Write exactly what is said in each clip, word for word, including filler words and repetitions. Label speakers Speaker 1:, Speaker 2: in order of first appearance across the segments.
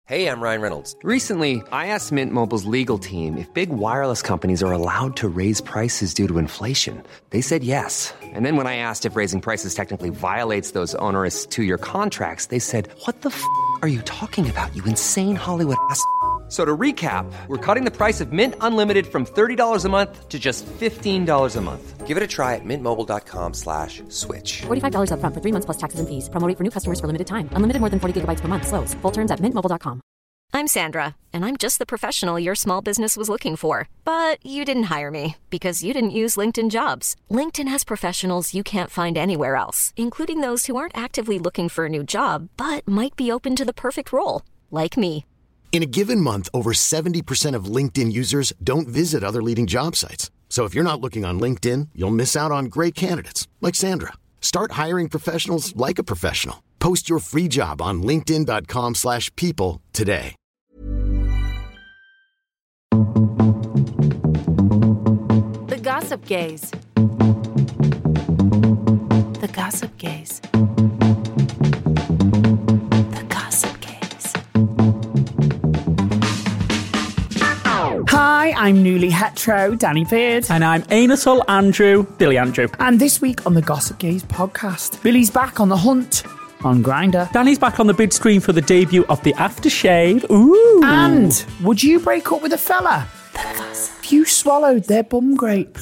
Speaker 1: Hey, I'm Ryan Reynolds.
Speaker 2: Recently, I asked Mint Mobile's legal team if big wireless companies are allowed to raise prices due to inflation. They said yes. And then when I asked if raising prices technically violates those onerous two-year contracts, they said, what the f*** are you talking about, you insane Hollywood ass f- So to recap, we're cutting the price of Mint Unlimited from thirty dollars a month to just fifteen dollars a month.
Speaker 1: Give it a try at mintmobile.com slash switch.
Speaker 3: forty-five dollars up front for three months plus taxes and fees. Promo rate for new customers for limited time. Unlimited more than forty gigabytes per month. Slows full terms at mint mobile dot com.
Speaker 4: I'm Sandra, and I'm just the professional your small business was looking for. But you didn't hire me because you didn't use LinkedIn Jobs. LinkedIn has professionals you can't find anywhere else, including those who aren't actively looking for a new job, but might be open to the perfect role, like me.
Speaker 5: In a given month, over seventy percent of LinkedIn users don't visit other leading job sites. So if you're not looking on LinkedIn, you'll miss out on great candidates like Sandra. Start hiring professionals like a professional. Post your free job on linkedin.com slash people today.
Speaker 6: The Gossip Gaze. The Gossip Gaze. The Gossip Gaze.
Speaker 7: Hi, I'm newly hetero, Danny Beard.
Speaker 8: And I'm anal Andrew, Billy Andrew.
Speaker 7: And this week on the Gossip Gaze podcast, Billy's back on the hunt on Grindr.
Speaker 8: Danny's back on the bid screen for the debut of The Aftershave. Ooh.
Speaker 7: And would you break up with a fella if you swallowed their bum grape?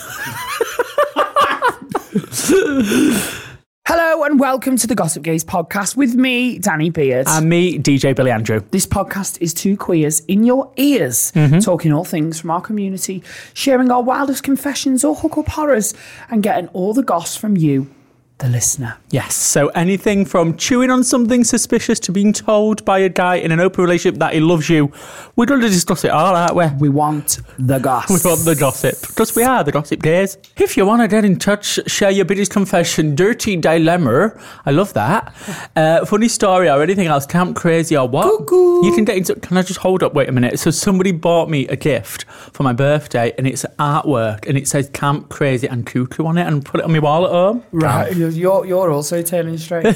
Speaker 7: Hello and welcome to the Gossip Gaze podcast with me, Danny Beard.
Speaker 8: And me, D J Billy Andrew.
Speaker 7: This podcast is two queers in your ears, mm-hmm. talking all things from our community, sharing our wildest confessions or hookup horrors, and getting all the goss from you, the listener.
Speaker 8: Yes, so anything from chewing on something suspicious to being told by a guy in an open relationship that he loves you. We'd want to discuss it all, aren't we?
Speaker 7: We want the gossip.
Speaker 8: We want the gossip. Because we are the Gossip Gaze. If you want to get in touch, share your biggest confession, dirty dilemma. I love that. Uh, funny story or anything else, camp crazy or what?
Speaker 7: Cuckoo.
Speaker 8: You can get in touch. Can I just hold up? Wait a minute. So somebody bought me a gift for my birthday and it's artwork and it says camp crazy and cuckoo on it and put it on my wall at home.
Speaker 7: Right. Camp. You're, you're also turning straight.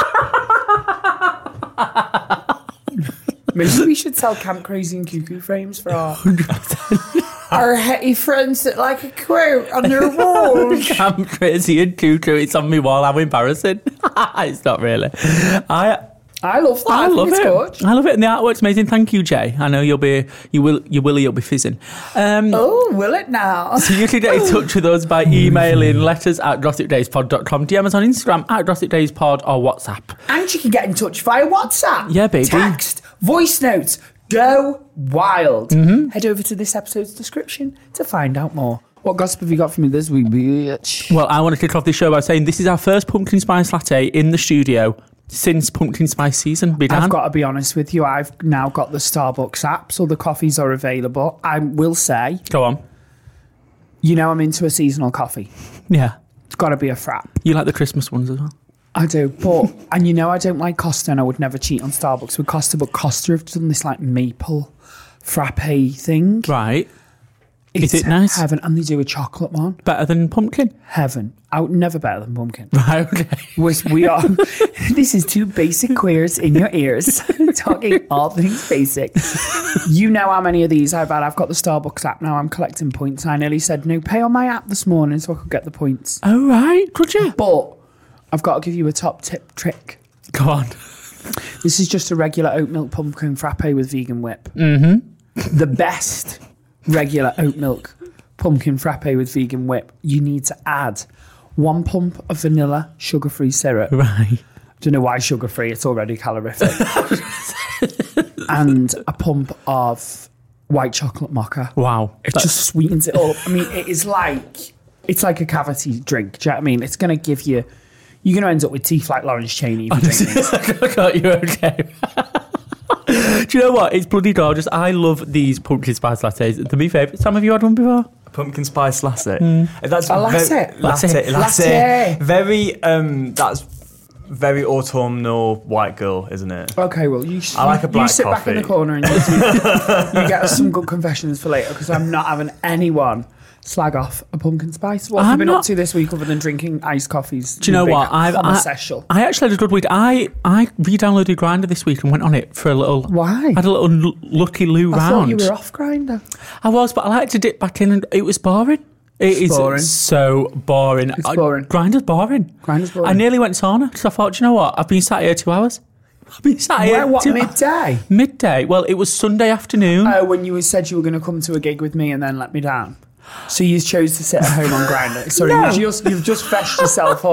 Speaker 7: Maybe we should sell Camp Crazy and Cuckoo frames for our our hetty friends that like a quote on their wall.
Speaker 8: Camp Crazy and Cuckoo, it's on my wall. How embarrassing. It's not really. I...
Speaker 7: I love that.
Speaker 8: I, I love it.
Speaker 7: Good.
Speaker 8: I love it, and the artwork's amazing. Thank you, Jay. I know you'll be, you will, you will, you'll be fizzing. Um,
Speaker 7: oh, will it now?
Speaker 8: So you can get in touch with us by emailing letters at gossip days pod dot com, D M us on Instagram at gossip days pod or WhatsApp.
Speaker 7: And you can get in touch via WhatsApp.
Speaker 8: Yeah, baby.
Speaker 7: Text, voice notes, go wild. Mm-hmm. Head over to this episode's description to find out more. What gossip have you got for me this week, bitch?
Speaker 8: Well, I want to kick off this show by saying this is our first pumpkin spice latte in the studio since pumpkin spice season began.
Speaker 7: I've got to be honest with you, I've now got the Starbucks app, so the coffees are available. I will say...
Speaker 8: Go on.
Speaker 7: You know I'm into a seasonal coffee.
Speaker 8: Yeah.
Speaker 7: It's got to be a frap.
Speaker 8: You like the Christmas ones as well?
Speaker 7: I do, but... and you know I don't like Costa, and I would never cheat on Starbucks with Costa, but Costa have done this like maple frappe thing.
Speaker 8: Right.
Speaker 7: It's
Speaker 8: Is it nice?
Speaker 7: Heaven, and they do a chocolate one.
Speaker 8: Better than pumpkin?
Speaker 7: Heaven. Oh, never better than pumpkin.
Speaker 8: Right, okay.
Speaker 7: We, we are. This is two basic queers in your ears, talking all things basic. You know how many of these I've had. I've got the Starbucks app now. I'm collecting points. I nearly said no, pay on my app this morning so I could get the points.
Speaker 8: Oh, right. Could you?
Speaker 7: But I've got to give you a top tip trick.
Speaker 8: Go on.
Speaker 7: This is just a regular oat milk pumpkin frappe with vegan whip.
Speaker 8: Mm-hmm.
Speaker 7: The best regular oat milk pumpkin frappe with vegan whip. You need to add one pump of vanilla sugar-free syrup.
Speaker 8: Right.
Speaker 7: Don't know why sugar-free, it's already calorific. And a pump of white chocolate mocha.
Speaker 8: Wow.
Speaker 7: It just sweetens it up. I mean, it is like, it's like a cavity drink. Do you know what I mean? It's going to give you, you're going to end up with teeth like Lawrence Chaney if you drink this.
Speaker 8: I got you, okay. Do you know what? It's bloody gorgeous. I love these pumpkin spice lattes. They're my favourite. Sam, have you had one before?
Speaker 9: Pumpkin spice latte.
Speaker 8: Mm.
Speaker 9: That's
Speaker 7: a latte.
Speaker 9: Very,
Speaker 7: latte.
Speaker 9: Latte.
Speaker 7: Latte.
Speaker 9: Very. Um. That's very autumnal white girl, isn't it?
Speaker 7: Okay, well, you,
Speaker 9: I like a black
Speaker 7: you sit
Speaker 9: coffee.
Speaker 7: back in the corner and you, you get us some good confessions for later because I'm not having anyone slag off a pumpkin spice. What have
Speaker 8: I'm
Speaker 7: you been
Speaker 8: not-
Speaker 7: up to this week other than drinking iced coffees?
Speaker 8: Do you know
Speaker 7: Big
Speaker 8: what? I've, I,
Speaker 7: homosexual.
Speaker 8: I actually had a good week. I, I re-downloaded Grindr this week and went on it for a little...
Speaker 7: Why?
Speaker 8: I had a little l- Lucky Lou
Speaker 7: I
Speaker 8: round.
Speaker 7: thought you were off Grindr.
Speaker 8: I was, but I like to dip back in and it was boring. It is
Speaker 7: boring.
Speaker 8: so boring.
Speaker 7: It's
Speaker 8: I-
Speaker 7: boring.
Speaker 8: Grindr's boring.
Speaker 7: Grindr's boring.
Speaker 8: I nearly went sauna because I thought, do you know what? I've been sat here two hours. I've been sat here
Speaker 7: Where, what,
Speaker 8: two
Speaker 7: midday?
Speaker 8: Midday. Well, it was Sunday afternoon.
Speaker 7: Oh, when you said you were going to come to a gig with me and then let me down. So you chose to sit at home on Grindr. Sorry,
Speaker 8: No.
Speaker 7: you just, you've just fessed yourself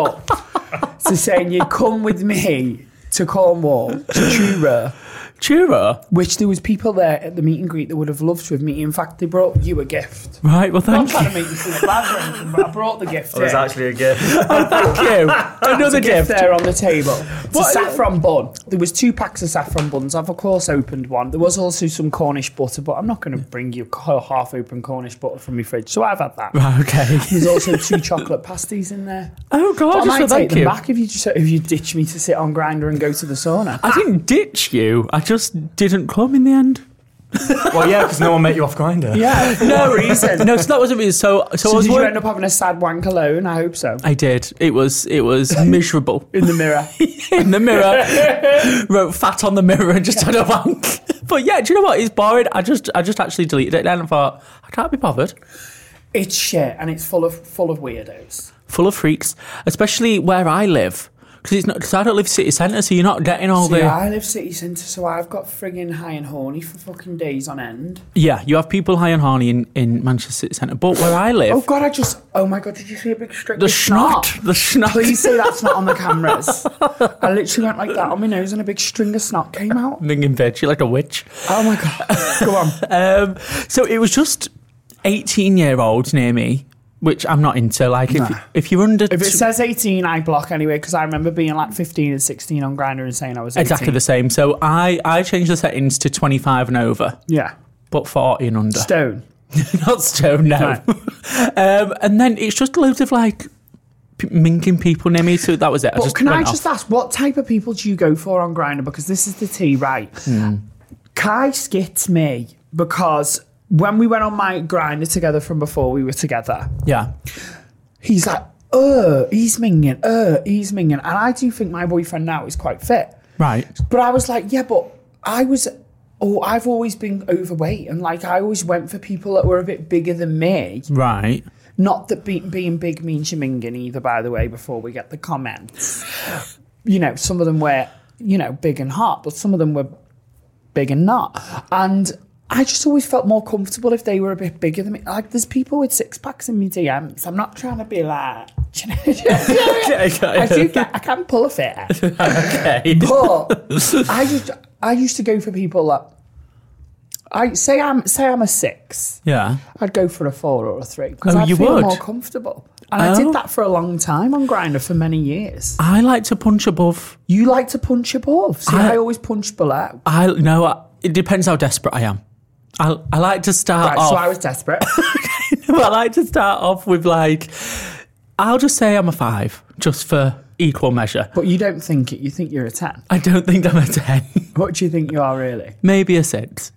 Speaker 7: up to saying you'd come with me to Cornwall, to Truro,
Speaker 8: Churro.
Speaker 7: which there was people there at the meet and greet that would have loved to have met you. In fact, they brought you a gift.
Speaker 8: Right, well,
Speaker 7: I'm not
Speaker 8: thank
Speaker 7: trying
Speaker 8: you.
Speaker 7: to make you feel bad or anything, but I brought the gift
Speaker 9: It was
Speaker 7: here.
Speaker 9: actually a gift.
Speaker 8: Oh, thank you. Another
Speaker 7: gift
Speaker 8: gift.
Speaker 7: there on the table. It's
Speaker 8: What-
Speaker 7: a saffron bun. There was two packs of saffron buns. I've of course opened one. There was also some Cornish butter, but I'm not going to bring you half-open Cornish butter from my fridge, so I've had that.
Speaker 8: Right, okay.
Speaker 7: There's also two chocolate pasties in there.
Speaker 8: Oh,
Speaker 7: But
Speaker 8: God,
Speaker 7: I
Speaker 8: just
Speaker 7: might
Speaker 8: so
Speaker 7: take
Speaker 8: thank
Speaker 7: them
Speaker 8: you.
Speaker 7: back if you just if you ditch me to sit on Grindr and go to the sauna.
Speaker 8: I didn't ditch you. I just didn't come in the end.
Speaker 9: Well, yeah, because no one met you off Grindr.
Speaker 7: Yeah, for no reason.
Speaker 8: No, so that wasn't me. So, so, I
Speaker 7: So
Speaker 8: was
Speaker 7: did you
Speaker 8: work-
Speaker 7: end up having a sad wank alone? I hope so.
Speaker 8: I did. It was it was miserable.
Speaker 7: In the mirror.
Speaker 8: In the mirror, wrote fat on the mirror and just had a wank. But yeah, do you know what? It's boring. I just I just actually deleted it then and thought I can't be bothered.
Speaker 7: It's shit, and it's full of full of weirdos.
Speaker 8: Full of freaks, especially where I live. Because it's not because I don't live city centre, so you're not getting all
Speaker 7: See,
Speaker 8: the.
Speaker 7: I live city centre, so I've got frigging high and horny for fucking days on end.
Speaker 8: Yeah, you have people high and horny in, in Manchester city centre, but where I live,
Speaker 7: Oh God, I just. Oh my God, did you see a big string
Speaker 8: the
Speaker 7: of snot?
Speaker 8: snot, the snot.
Speaker 7: Please say that's not on the cameras. I literally went like that on my nose, and a big string of snot came out.
Speaker 8: Minging bitch, you're like a witch.
Speaker 7: Oh my God, go on.
Speaker 8: Um, so it was just eighteen year olds near me, which I'm not into. Like, if,
Speaker 7: Nah.
Speaker 8: if you're under.
Speaker 7: If it
Speaker 8: tw-
Speaker 7: says eighteen, I block anyway, because I remember being like fifteen and sixteen on Grindr and saying I was eighteen.
Speaker 8: Exactly the same. So I, I changed the settings to twenty-five and over,
Speaker 7: Yeah.
Speaker 8: but forty and under.
Speaker 7: Stone.
Speaker 8: Not stone, no.
Speaker 7: Right.
Speaker 8: um, and then it's just loads of like p- minking people near me. So that was it. I
Speaker 7: But
Speaker 8: just
Speaker 7: can I
Speaker 8: went
Speaker 7: just
Speaker 8: off.
Speaker 7: ask, what type of people do you go for on Grindr? Because this is the tea, right?
Speaker 8: Hmm.
Speaker 7: Kai skits me because when we went on my Grindr together from before we were together,
Speaker 8: Yeah.
Speaker 7: he's like, uh, he's minging, uh, he's minging. And I do think my boyfriend now is quite fit.
Speaker 8: Right.
Speaker 7: But I was like, yeah, but I was, oh, I've always been overweight. And like, I always went for people that were a bit bigger than me.
Speaker 8: Right.
Speaker 7: Not that be, being big means you're minging either, by the way, before we get the comments. You know, some of them were, you know, big and hot, but some of them were big and not. And I just always felt more comfortable if they were a bit bigger than me. Like, there's people with six packs in my D Ms. I'm not trying to be like, do you know, I do get, I can pull a fit.
Speaker 8: Okay.
Speaker 7: But I just, I used to go for people that, I say I'm say I'm a six.
Speaker 8: Yeah.
Speaker 7: I'd go for a four or a three because
Speaker 8: Oh,
Speaker 7: I'd
Speaker 8: you
Speaker 7: feel
Speaker 8: would?
Speaker 7: more comfortable. And I
Speaker 8: Oh.
Speaker 7: did that for a long time on Grindr for many years.
Speaker 8: I like to punch above.
Speaker 7: You like to punch above. See, I,
Speaker 8: I-
Speaker 7: always punch below.
Speaker 8: I no. I- It depends how desperate I am. I I like to start
Speaker 7: Right,
Speaker 8: off.
Speaker 7: so I was desperate.
Speaker 8: I like to start off with like, I'll just say I'm a five, just for equal measure.
Speaker 7: But you don't think it. You think you're a ten.
Speaker 8: I don't think I'm a ten.
Speaker 7: What do you think you are really?
Speaker 8: Maybe a six.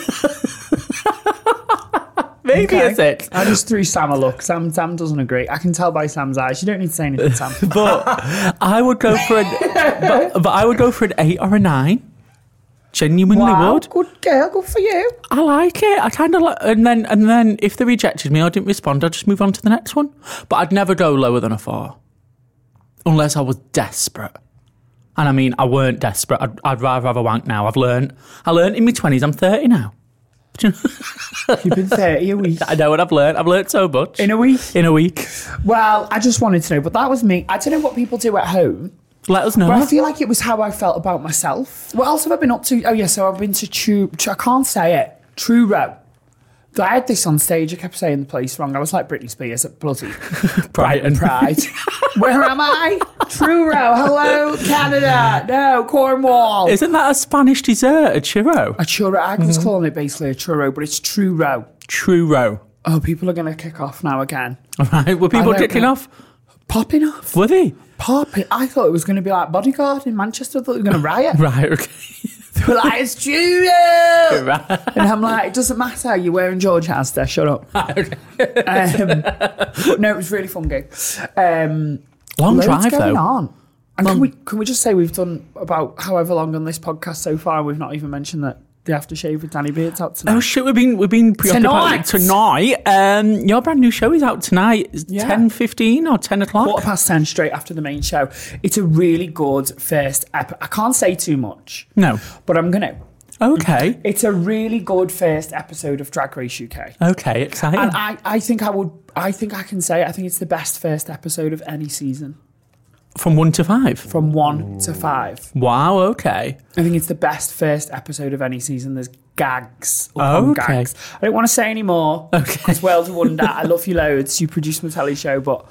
Speaker 8: Maybe
Speaker 7: Okay.
Speaker 8: a six.
Speaker 7: I just threw Sam a look. Sam, Sam doesn't agree. I can tell by Sam's eyes. You don't need to say anything, Sam.
Speaker 8: But I would go for an, but, but I would go for an eight or a nine. Genuinely
Speaker 7: Wow,
Speaker 8: would.
Speaker 7: good girl. Good for you.
Speaker 8: I like it. I kind of like, and then and then if they rejected me or didn't respond, I'd just move on to the next one. But I'd never go lower than a four, unless I was desperate. And I mean, I weren't desperate. I'd, I'd rather have a wank now. I've learned. I learned in my twenties. I'm thirty now. Do you know-
Speaker 7: You've been thirty a week.
Speaker 8: I know what I've learned. I've learned so much
Speaker 7: In a week?
Speaker 8: In a week.
Speaker 7: Well, I just wanted to know, but that was me. I don't know what people do at home.
Speaker 8: Let us know.
Speaker 7: But I feel like it was how I felt about myself. What else have I been up to? Oh, yeah, so I've been to True... I can't say it. Truro. I had this on stage. I kept saying the place wrong. I was like Britney Spears at bloody
Speaker 8: Brighton.
Speaker 7: Pride. Where am I? Truro. Hello, Canada. No, Cornwall.
Speaker 8: Isn't that a Spanish dessert, a churro?
Speaker 7: A churro. I was calling it basically a churro, but it's Truro.
Speaker 8: Churro.
Speaker 7: Oh, people are going to kick off now again.
Speaker 8: All right. Were people
Speaker 7: I don't
Speaker 8: kicking
Speaker 7: know.
Speaker 8: off?
Speaker 7: Popping off.
Speaker 8: Were they?
Speaker 7: Popping. I thought it was going to be like Bodyguard in Manchester. I thought they were going to riot.
Speaker 8: Right, okay.
Speaker 7: They were like, it's Julia! And I'm like, it doesn't matter, you're wearing George Asda, shut up. um, but no, it was really fun gig. Um,
Speaker 8: Long
Speaker 7: loads
Speaker 8: drive,
Speaker 7: going
Speaker 8: though.
Speaker 7: on. And
Speaker 8: Long-
Speaker 7: can we, can we just say we've done about however long on this podcast so far, and we've not even mentioned that the aftershave with Danny Beard's out tonight.
Speaker 8: Oh shit, we've been we've been preoccupied
Speaker 7: Tonight.
Speaker 8: tonight. Um, your brand new show is out tonight. It's
Speaker 7: Yeah.
Speaker 8: ten fifteen or ten o'clock.
Speaker 7: Quarter past ten, straight after the main show. It's a really good first ep- I can't say too much.
Speaker 8: No.
Speaker 7: But I'm going to.
Speaker 8: Okay.
Speaker 7: It's a really good first episode of Drag Race U K.
Speaker 8: Okay, exciting.
Speaker 7: And I, I think I would, I think I can say, I think it's the best first episode of any season.
Speaker 8: From one to five?
Speaker 7: From one to five.
Speaker 8: Wow, okay.
Speaker 7: I think it's the best first episode of any season. There's gags. upon
Speaker 8: Okay.
Speaker 7: gags. I don't want to say any more.
Speaker 8: Okay.
Speaker 7: Because World of Wonder, I love you loads. You produce my telly show, but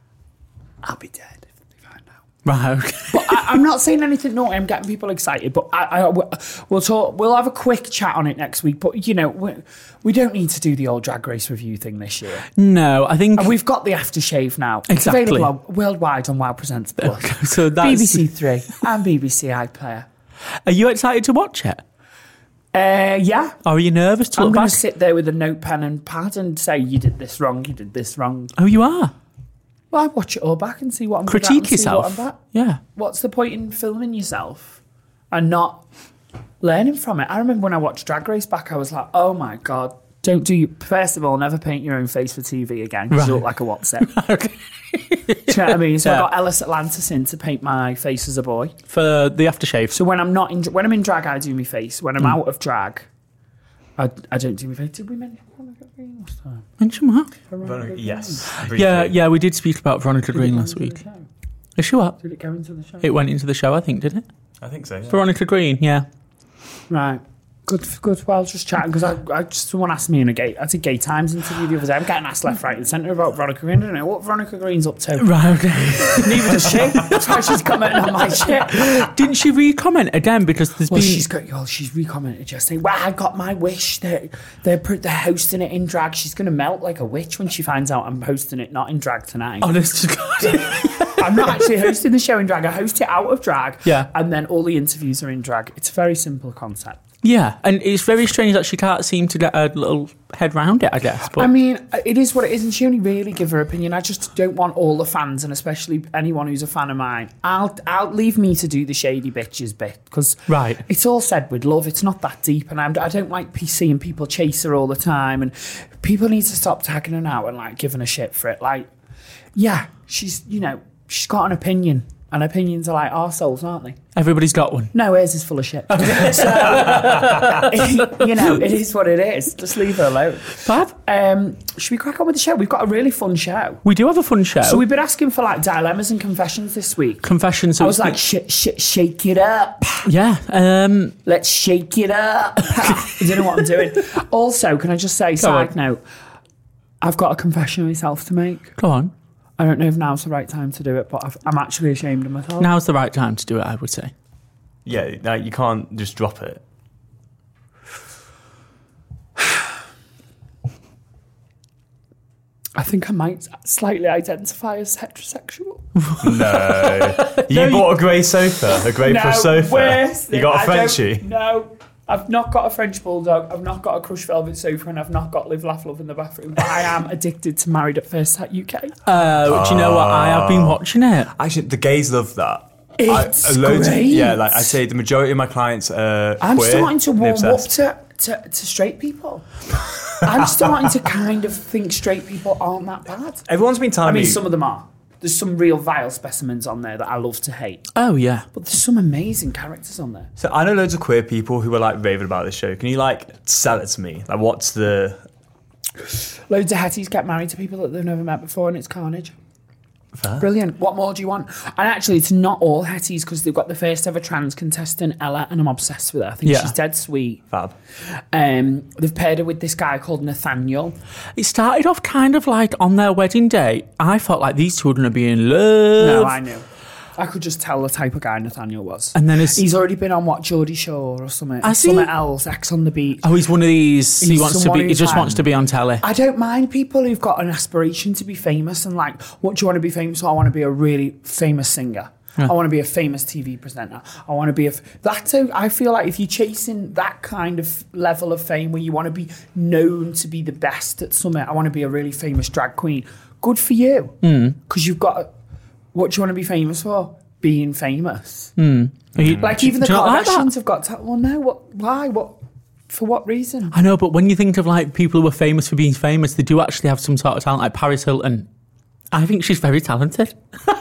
Speaker 7: I'll be dead if they find out.
Speaker 8: Right, okay.
Speaker 7: But I, I'm not saying anything naughty. I'm getting people excited. But I, I, we'll talk. We'll have a quick chat on it next week. But you know, we, we don't need to do the old Drag Race review thing this year.
Speaker 8: No, I think...
Speaker 7: And we've got the aftershave now. It's
Speaker 8: Exactly.
Speaker 7: available on- worldwide on Wow Presents Plus.
Speaker 8: Okay, so that's...
Speaker 7: B B C Three and B B C iPlayer.
Speaker 8: Are you excited to watch it?
Speaker 7: Uh, yeah.
Speaker 8: Or are you nervous to
Speaker 7: I'm
Speaker 8: look
Speaker 7: going
Speaker 8: back?
Speaker 7: to sit there with a notepad and pad and say, you did this wrong, you did this wrong.
Speaker 8: Oh, you are?
Speaker 7: Well, I watch it all back and see what I'm good at
Speaker 8: Critique
Speaker 7: and see what
Speaker 8: yourself.
Speaker 7: I'm bad.
Speaker 8: Yeah.
Speaker 7: What's the point in filming yourself and not learning from it? I remember when I watched Drag Race back, I was like, oh my God, don't do you. First of all, never paint your own face for T V again because you
Speaker 8: Right.
Speaker 7: look like a what's it.
Speaker 8: Okay.
Speaker 7: Do you know what I mean? So
Speaker 8: Yeah.
Speaker 7: I got Ellis Atlantis in to paint my face as a boy.
Speaker 8: For the aftershave.
Speaker 7: So when I'm not in, when I'm in drag, I do my face. When I'm
Speaker 8: Mm.
Speaker 7: out of drag, I, I don't do my face. Did we mention Veronica Green last time?
Speaker 8: Mention what?
Speaker 9: Veronica- yes.
Speaker 8: Yeah,
Speaker 9: briefly.
Speaker 8: yeah, we did speak about Veronica
Speaker 7: Did it
Speaker 8: Green
Speaker 7: go
Speaker 8: last
Speaker 7: into
Speaker 8: week.
Speaker 7: the show?
Speaker 8: Is she what?
Speaker 7: Did it go into the show?
Speaker 8: It went into the show, I think, did it?
Speaker 9: I think so. Yeah.
Speaker 8: Veronica Green, yeah.
Speaker 7: Right. Good, good. Well, just chatting because I, I just someone asked me in a gay. I did Gay Times interview the other day. I'm getting asked left, right, and centre about Veronica Green. I don't know what Veronica Green's up to.
Speaker 8: Right, okay.
Speaker 7: Neither does she. That's why she's commenting on my shit.
Speaker 8: Didn't she re-comment again because there's
Speaker 7: Well,
Speaker 8: been...
Speaker 7: she's got. Well, she's recommented just saying, "Well, I got my wish. They're they're pr- they're hosting it in drag. She's gonna melt like a witch when she finds out I'm hosting it not in drag tonight.
Speaker 8: Honest to God.
Speaker 7: I'm not actually hosting the show in drag. I host it out of drag.
Speaker 8: Yeah.
Speaker 7: and then all the interviews are in drag. It's a very simple concept.
Speaker 8: Yeah, and it's very strange that she can't seem to get a little head round it, I guess. But
Speaker 7: I mean, it is what it is, and she only really give her opinion. I just don't want all the fans, and especially anyone who's a fan of mine. I'll, I'll leave me to do the shady bitches bit because
Speaker 8: Right.
Speaker 7: it's all said with love. It's not that deep, and I'm, I don't like seeing people chase her all the time. And people need to stop tagging her out and like giving a shit for it. Like, yeah, she's you know she's got an opinion, and opinions are like arseholes, aren't they?
Speaker 8: everybody's got one.
Speaker 7: No, hers is full of shit. So, you know, it is what it is. Just leave her alone.
Speaker 8: Fab.
Speaker 7: Um, should we crack on with the show? We've got a really fun show.
Speaker 8: We do have a fun show.
Speaker 7: So we've been asking for like dilemmas and confessions this week.
Speaker 8: Confessions.
Speaker 7: I
Speaker 8: of-
Speaker 7: was like, sh- sh- shake it up.
Speaker 8: yeah. Um,
Speaker 7: Let's shake it up. I don't know what I'm doing. Also, can I just say, side
Speaker 8: on.
Speaker 7: note, I've got a confession myself to make.
Speaker 8: go on.
Speaker 7: I don't know if now's the right time to do it, but I've, I'm actually ashamed of myself.
Speaker 8: Now's the right time to do it, I would say.
Speaker 9: Yeah, like, you can't just drop it.
Speaker 7: I think I might slightly identify as heterosexual.
Speaker 9: No. You
Speaker 7: No, you-
Speaker 9: bought a grey sofa, a grey plush sofa.
Speaker 7: worse.
Speaker 9: You got a
Speaker 7: I don't-
Speaker 9: Frenchie.
Speaker 7: No, I've not got a French bulldog. I've not got a crushed velvet sofa, and I've not got live, laugh, love in the bathroom. But I am addicted to Married at First Sight U K.
Speaker 8: Uh, do you know what? I have been watching it.
Speaker 9: Actually, the gays love that.
Speaker 7: It's
Speaker 9: I, loads of-
Speaker 7: great.
Speaker 9: yeah, like I say, the majority of my clients are
Speaker 7: I'm
Speaker 9: queer,
Speaker 7: starting to
Speaker 9: they're
Speaker 7: warm up
Speaker 9: obsessed.
Speaker 7: to, to, to straight people. I'm starting to kind of think straight people aren't that bad.
Speaker 9: Everyone's been telling
Speaker 7: I mean,
Speaker 9: me.
Speaker 7: some of them are. There's some real vile specimens on there that I love to hate.
Speaker 8: Oh, yeah.
Speaker 7: But there's some amazing characters on there.
Speaker 9: So I know loads of queer people who are like raving about this show. Can you like sell it to me? Like, what's the?
Speaker 7: Loads of hetties get married to people that they've never met before, and it's carnage.
Speaker 9: Fair.
Speaker 7: Brilliant. What more do you want? And actually, it's not all hetties because they've got the first ever trans contestant, Ella, and I'm obsessed with her. I think
Speaker 8: Yeah.
Speaker 7: she's dead sweet.
Speaker 9: Fab.
Speaker 7: Um, they've paired her with this guy called Nathaniel.
Speaker 8: It started off kind of like on their wedding day. I felt like these two were going to be in love.
Speaker 7: No, I knew. I could just tell the type of guy Nathaniel was.
Speaker 8: And then it's-
Speaker 7: he's already been on what Geordie Shore or something.
Speaker 8: Has he?
Speaker 7: Something else, X on the Beach.
Speaker 8: Oh, he's one of these. He
Speaker 7: He's
Speaker 8: wants to
Speaker 7: someone
Speaker 8: be. He
Speaker 7: who's
Speaker 8: just
Speaker 7: like-
Speaker 8: wants to be on telly.
Speaker 7: I don't mind people who've got an aspiration to be famous and like, what do you want to be famous for? I want to be a really famous singer. I want to be a famous T V presenter. I want to be a... F- that's a, I feel like if you're chasing that kind of level of fame where you want to be known to be the best at something, I want to be a really famous drag queen. Good for you. Because mm. you've got... What do you want to be famous for? Being famous.
Speaker 8: Mm. You,
Speaker 7: like even the
Speaker 8: Kardashians
Speaker 7: like have got... To, well, no. What? Why? What? For what reason?
Speaker 8: I know, but when you think of like people who are famous for being famous, they do actually have some sort of talent, like Paris Hilton. I think she's very talented.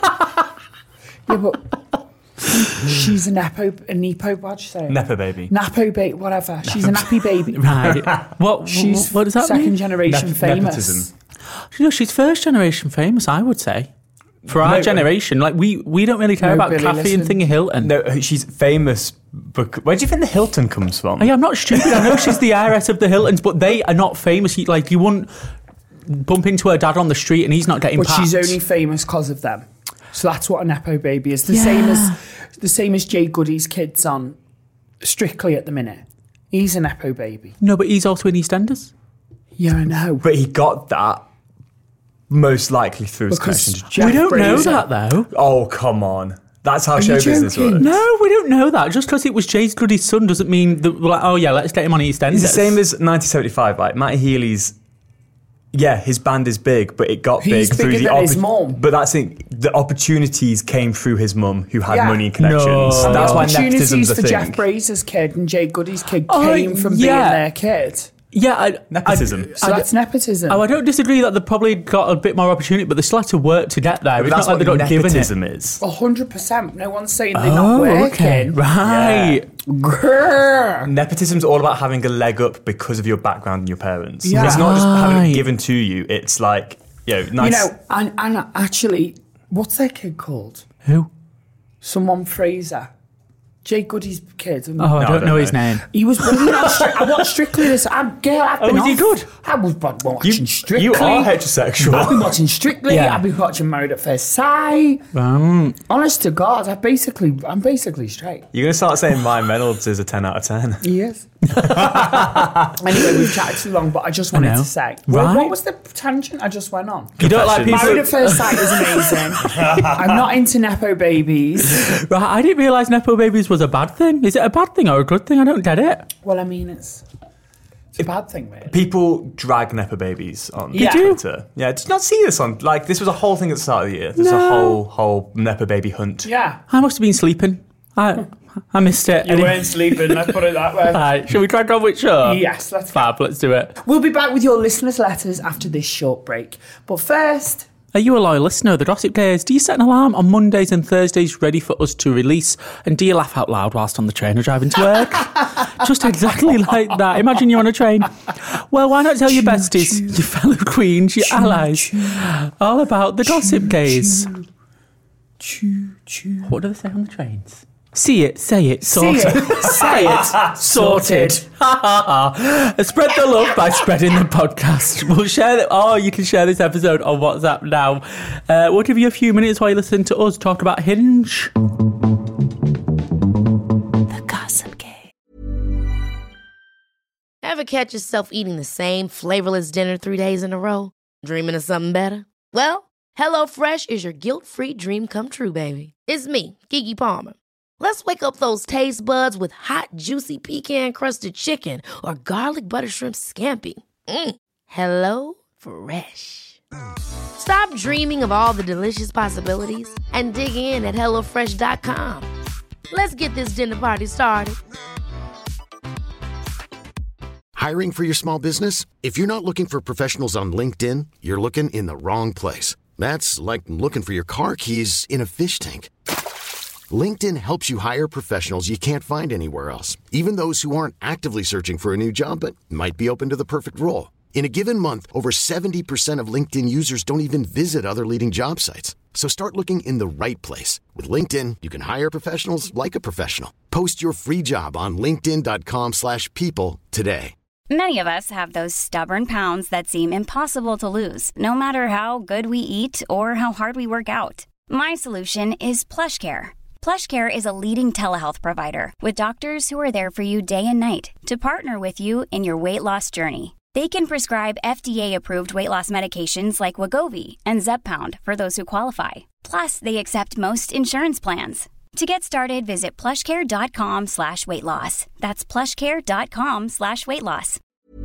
Speaker 7: Yeah, but she's a nepo, a nepo, what'd you say?
Speaker 9: Nepo baby.
Speaker 7: Napo baby, whatever. She's a nappy baby.
Speaker 8: Right. What?
Speaker 7: She's
Speaker 8: what does that
Speaker 7: second
Speaker 8: mean?
Speaker 7: generation
Speaker 9: Nep-
Speaker 7: famous.
Speaker 9: Nepotism.
Speaker 8: You know, she's first generation famous, I would say. For our
Speaker 9: No,
Speaker 8: generation, like we, we don't really care
Speaker 7: No,
Speaker 8: about
Speaker 7: Billy,
Speaker 8: Kathy and
Speaker 7: listen.
Speaker 8: Thingy Hilton.
Speaker 9: No, she's famous. Bec- Where do you think the Hilton comes from?
Speaker 8: Oh, yeah, I'm not stupid. I know she's the heiress of the Hiltons, but they are not famous. You- Like you wouldn't bump into her dad on the street and he's not getting
Speaker 7: But
Speaker 8: packed.
Speaker 7: she's only famous because of them. So that's what a nepo baby is. The
Speaker 8: Yeah.
Speaker 7: same as the same as Jay Goody's kids on Strictly at the minute. He's a nepo baby.
Speaker 8: No, but he's also in EastEnders.
Speaker 7: Yeah, I know.
Speaker 9: But he got that most likely through his
Speaker 7: Because
Speaker 9: connection to
Speaker 7: Jeff
Speaker 8: we don't know
Speaker 7: Brazier-
Speaker 8: that though.
Speaker 9: Oh, come on. That's how
Speaker 7: Are
Speaker 9: show
Speaker 7: you
Speaker 9: business
Speaker 7: joking?
Speaker 9: works.
Speaker 8: No, we don't know that. Just because it was Jay Goody's son doesn't mean that we're like, oh yeah, let's get him on EastEnders.
Speaker 9: It's the same as nineteen seventy-five. Like Matty Healy's, yeah, his band is big, but it got
Speaker 7: He's
Speaker 9: big through
Speaker 7: bigger
Speaker 9: the
Speaker 7: than his mum.
Speaker 9: But that's it. The opportunities came through his mum, who had
Speaker 7: Yeah.
Speaker 9: money and connections.
Speaker 8: No.
Speaker 7: And
Speaker 9: That's
Speaker 7: the
Speaker 9: why
Speaker 7: opportunities
Speaker 9: nepotism's a
Speaker 7: for
Speaker 9: thing.
Speaker 7: Jeff Brazier's kid and Jay Goody's kid
Speaker 8: Oh,
Speaker 7: came from
Speaker 8: yeah.
Speaker 7: being their kid.
Speaker 8: Yeah, I,
Speaker 9: Nepotism.
Speaker 8: I,
Speaker 7: So
Speaker 8: I,
Speaker 7: that's nepotism.
Speaker 8: Oh, I don't disagree that they probably got a bit more opportunity, but they still had to work to get there.
Speaker 9: But
Speaker 8: It's
Speaker 9: that's
Speaker 8: not like
Speaker 9: what
Speaker 8: they got given it.
Speaker 9: nepotism is.
Speaker 7: A hundred percent. No one's saying they're
Speaker 8: Oh,
Speaker 7: not working.
Speaker 8: okay, right.
Speaker 7: Grrr.
Speaker 9: Nepotism's all about having a leg up because of your background and your parents.
Speaker 7: Yeah.
Speaker 9: It's not just having
Speaker 8: Right.
Speaker 9: it given to you. It's like, you know, nice.
Speaker 7: You know, and, and actually, what's that kid called?
Speaker 8: Who?
Speaker 7: Someone Fraser. Jay Goody's kid.
Speaker 8: Oh, I don't,
Speaker 9: don't
Speaker 8: know his
Speaker 9: know.
Speaker 8: name.
Speaker 7: He was bullied on Stri- I watched Strictly this. I'm, girl, I've
Speaker 8: Oh,
Speaker 7: been
Speaker 8: was he
Speaker 7: off.
Speaker 8: good?
Speaker 7: I was b- watching
Speaker 9: you,
Speaker 7: Strictly.
Speaker 9: you are
Speaker 7: I've
Speaker 9: heterosexual.
Speaker 7: been watching Strictly.
Speaker 8: Yeah.
Speaker 7: I've been watching Married at First Sight.
Speaker 8: Um,
Speaker 7: Honest to God, I basically, I'm basically straight.
Speaker 9: You're going to start saying Ryan Reynolds is a ten out of ten.
Speaker 7: He is. Anyway, we've chatted too long, but I just wanted
Speaker 8: know.
Speaker 7: to say, well,
Speaker 8: Right.
Speaker 7: what was the tangent I just went on?
Speaker 8: you don't like
Speaker 9: Confessions.
Speaker 8: people...
Speaker 7: Married at First Sight is amazing. I'm not into nepo babies.
Speaker 8: Right, I didn't realise Nepo Babies was a bad thing. Is it a bad thing or a good thing? I don't get it.
Speaker 7: Well, I mean, it's, it's a bad thing, really.
Speaker 9: People drag Nepo babies on
Speaker 7: They
Speaker 8: do?
Speaker 9: Twitter. Yeah, did you not see this on? Like, this was a whole thing at the start of the year. There's a
Speaker 8: No.
Speaker 9: whole, whole Nepo baby hunt.
Speaker 7: Yeah.
Speaker 8: I must have been sleeping. I I missed it.
Speaker 7: You weren't sleeping, let's put it that way.
Speaker 8: Right, shall we crack on with show?
Speaker 7: Yes, let's go.
Speaker 8: Fab, let's do it.
Speaker 7: We'll be back with your listeners' letters after this short break. But first,
Speaker 8: Are you a loyal listener of the Gossip Days? Do you set an alarm on Mondays and Thursdays ready for us to release? And do you laugh out loud whilst on the train or driving to work? Just exactly like that. Imagine you're on a train. Well, why not tell your besties, your fellow queens, your allies, all about the Gossip Days? What do they say on the trains? See it, say it, sort
Speaker 7: See
Speaker 8: it.
Speaker 7: it,
Speaker 8: Say it, sorted. Spread the love by spreading the podcast. We'll share it. Oh, you can share this episode on WhatsApp now. Uh, we'll give you a few minutes while you listen to us talk about Hinge.
Speaker 6: The Gossip Game.
Speaker 10: Ever catch yourself eating the same flavorless dinner three days in a row? Dreaming of something better? Well, HelloFresh is your guilt-free dream come true, baby. It's me, Keke Palmer. Let's wake up those taste buds with hot, juicy pecan-crusted chicken or garlic butter shrimp scampi. Mm. Hello Fresh. Stop dreaming of all the delicious possibilities and dig in at hello fresh dot com. Let's get this dinner party started.
Speaker 5: Hiring for your small business? If you're not looking for professionals on LinkedIn, you're looking in the wrong place. That's like looking for your car keys in a fish tank. LinkedIn helps you hire professionals you can't find anywhere else, even those who aren't actively searching for a new job but might be open to the perfect role. In a given month, over seventy percent of LinkedIn users don't even visit other leading job sites. So start looking in the right place. With LinkedIn, you can hire professionals like a professional. Post your free job on linkedin dot com slash people today.
Speaker 11: Many of us have those stubborn pounds that seem impossible to lose, no matter how good we eat or how hard we work out. My solution is PlushCare. PlushCare is a leading telehealth provider with doctors who are there for you day and night to partner with you in your weight loss journey. They can prescribe F D A-approved weight loss medications like Wegovy and Zepbound for those who qualify. Plus, they accept most insurance plans. To get started, visit plushcare.com slash weight loss. That's plushcare.com slash weight loss.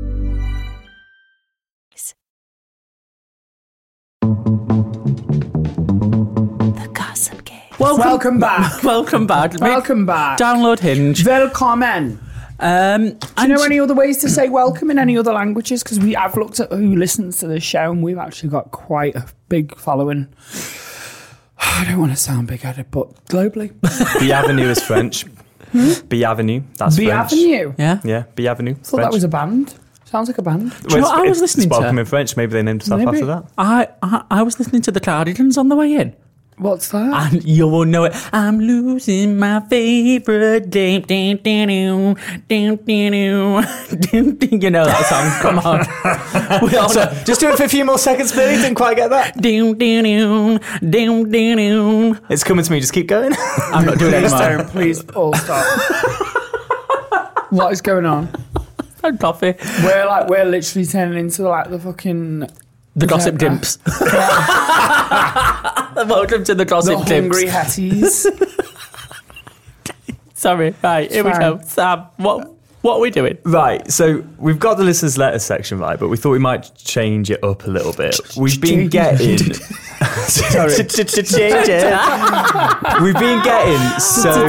Speaker 6: The Gossip Game.
Speaker 8: Welcome,
Speaker 7: Welcome back.
Speaker 8: Welcome back.
Speaker 7: Welcome back.
Speaker 8: Download Hinge.
Speaker 7: Willkommen.
Speaker 8: Um,
Speaker 7: Do you know any other ways to say welcome in any other languages? Because we I've looked at who listens to the show, and we've actually got quite a big following. I don't want to sound big-headed, but globally.
Speaker 9: Bienvenue is French. Bienvenue, that's French.
Speaker 7: Bienvenue?
Speaker 8: Yeah.
Speaker 9: Yeah, Bienvenue.
Speaker 7: I thought that was a band. Sounds like a band.
Speaker 8: Do you know what I was listening
Speaker 9: it's welcome
Speaker 8: to?
Speaker 9: in French. Maybe they named themselves
Speaker 7: Maybe.
Speaker 9: after that.
Speaker 8: I, I I was listening to the Cardigans on the way in.
Speaker 7: What's that?
Speaker 8: And you will know it. I'm losing my favorite dame. Ding, ding, ding, ding, ding, ding, ding. You know that song. Come on. We all know.
Speaker 9: Just do it for a few more seconds, Billy. Didn't quite get that.
Speaker 8: Ding, ding, ding, ding, ding, ding.
Speaker 9: It's coming to me. Just keep going.
Speaker 8: I'm not doing it
Speaker 7: Please
Speaker 8: anymore.
Speaker 7: don't. Please all stop. What is going on?
Speaker 8: And coffee.
Speaker 7: We're like we're literally turning into like the fucking
Speaker 8: The Gossip
Speaker 7: that-
Speaker 8: Dimps. Welcome to the
Speaker 7: the
Speaker 8: Gossip
Speaker 7: hungry
Speaker 8: Dimps.
Speaker 7: Hatties.
Speaker 8: Sorry. Right, here we
Speaker 7: Fine.
Speaker 8: go. Sam, what what are we doing?
Speaker 9: Right, so we've got the listeners' letter section right, but we thought we might change it up a little bit. We've been getting. Sorry. Change it. We've been getting so.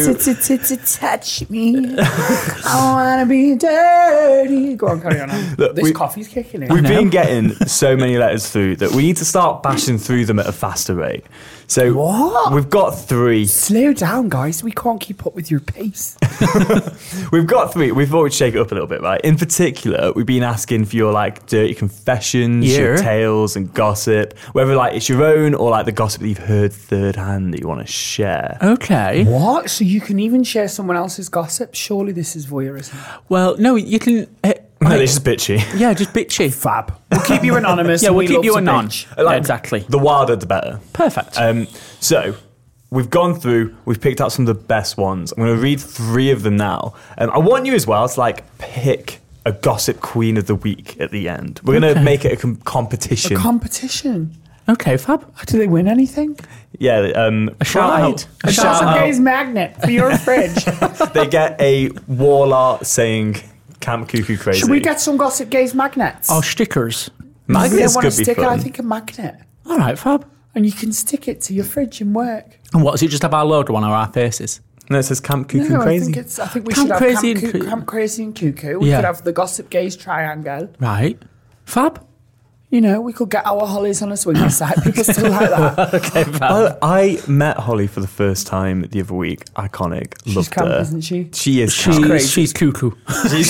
Speaker 7: Touch me. I wanna be dirty. Go on, carry on.
Speaker 9: Look,
Speaker 7: This
Speaker 9: we-
Speaker 7: coffee's kicking in.
Speaker 9: We've been getting so many letters through that we need to start bashing through them at a faster rate. So
Speaker 7: What?
Speaker 9: we've got three.
Speaker 7: Slow down, guys. We can't keep up with your pace.
Speaker 9: We've got three. We thought we'd shake it up a little bit, right? In particular, we've been asking for your like dirty confessions, your
Speaker 8: Yeah.
Speaker 9: tales and gossip, whether like it's your own or like the gossip that you've heard third hand that you want to share.
Speaker 8: Okay.
Speaker 7: What? So you can even share someone else's gossip? Surely this is voyeurism.
Speaker 8: Well, no, you can. Uh,
Speaker 9: No, it's just bitchy.
Speaker 8: yeah, just bitchy.
Speaker 7: Fab. We'll keep you anonymous.
Speaker 8: Yeah,
Speaker 7: and
Speaker 8: we'll
Speaker 7: we
Speaker 8: keep
Speaker 7: love
Speaker 8: you
Speaker 7: to
Speaker 8: anon.
Speaker 7: bitch.
Speaker 8: Yeah, exactly.
Speaker 9: The wilder, the better.
Speaker 8: Perfect.
Speaker 9: Um, so we've gone through, we've picked out some of the best ones. I'm going to read three of them now. Um, I want you as well to like pick a gossip queen of the week at the end. We're going to
Speaker 8: Okay.
Speaker 9: make it a com- competition.
Speaker 7: A competition.
Speaker 8: okay, Fab.
Speaker 7: Do they win anything?
Speaker 9: yeah, um,
Speaker 8: A shout
Speaker 9: pride.
Speaker 8: out.
Speaker 7: A
Speaker 8: shout
Speaker 7: Gossip
Speaker 8: out.
Speaker 7: Gaze magnet for your fridge.
Speaker 9: They get a wall art saying Camp Cuckoo Crazy.
Speaker 7: Should we get some Gossip Gaze magnets?
Speaker 8: Oh, stickers.
Speaker 9: Magnets
Speaker 7: You don't want a
Speaker 9: could be
Speaker 7: sticker?
Speaker 9: fun.
Speaker 7: I think a magnet.
Speaker 8: All right, Fab.
Speaker 7: And you can stick it to your fridge and work.
Speaker 8: And what, does it just have our logo on or our faces?
Speaker 9: No, it says Camp Cuckoo
Speaker 7: No, I
Speaker 9: Crazy.
Speaker 7: think it's. I think we
Speaker 8: Camp
Speaker 7: should have
Speaker 8: Crazy
Speaker 7: Camp,
Speaker 8: and
Speaker 7: Coo-
Speaker 8: Coo-
Speaker 7: Camp Crazy and Cuckoo. We
Speaker 8: Yeah.
Speaker 7: could have the Gossip Gaze triangle.
Speaker 8: Right. Fab.
Speaker 7: You know, we could get our Hollies on a swinging side. People still like that.
Speaker 8: Okay, Fab.
Speaker 9: Oh, I met Holly for the first time the other week. Iconic.
Speaker 7: She's
Speaker 9: Loved
Speaker 7: camp,
Speaker 9: her.
Speaker 7: isn't she?
Speaker 9: She is
Speaker 8: she's,
Speaker 9: camp.
Speaker 7: crazy.
Speaker 8: she's cuckoo.
Speaker 9: She's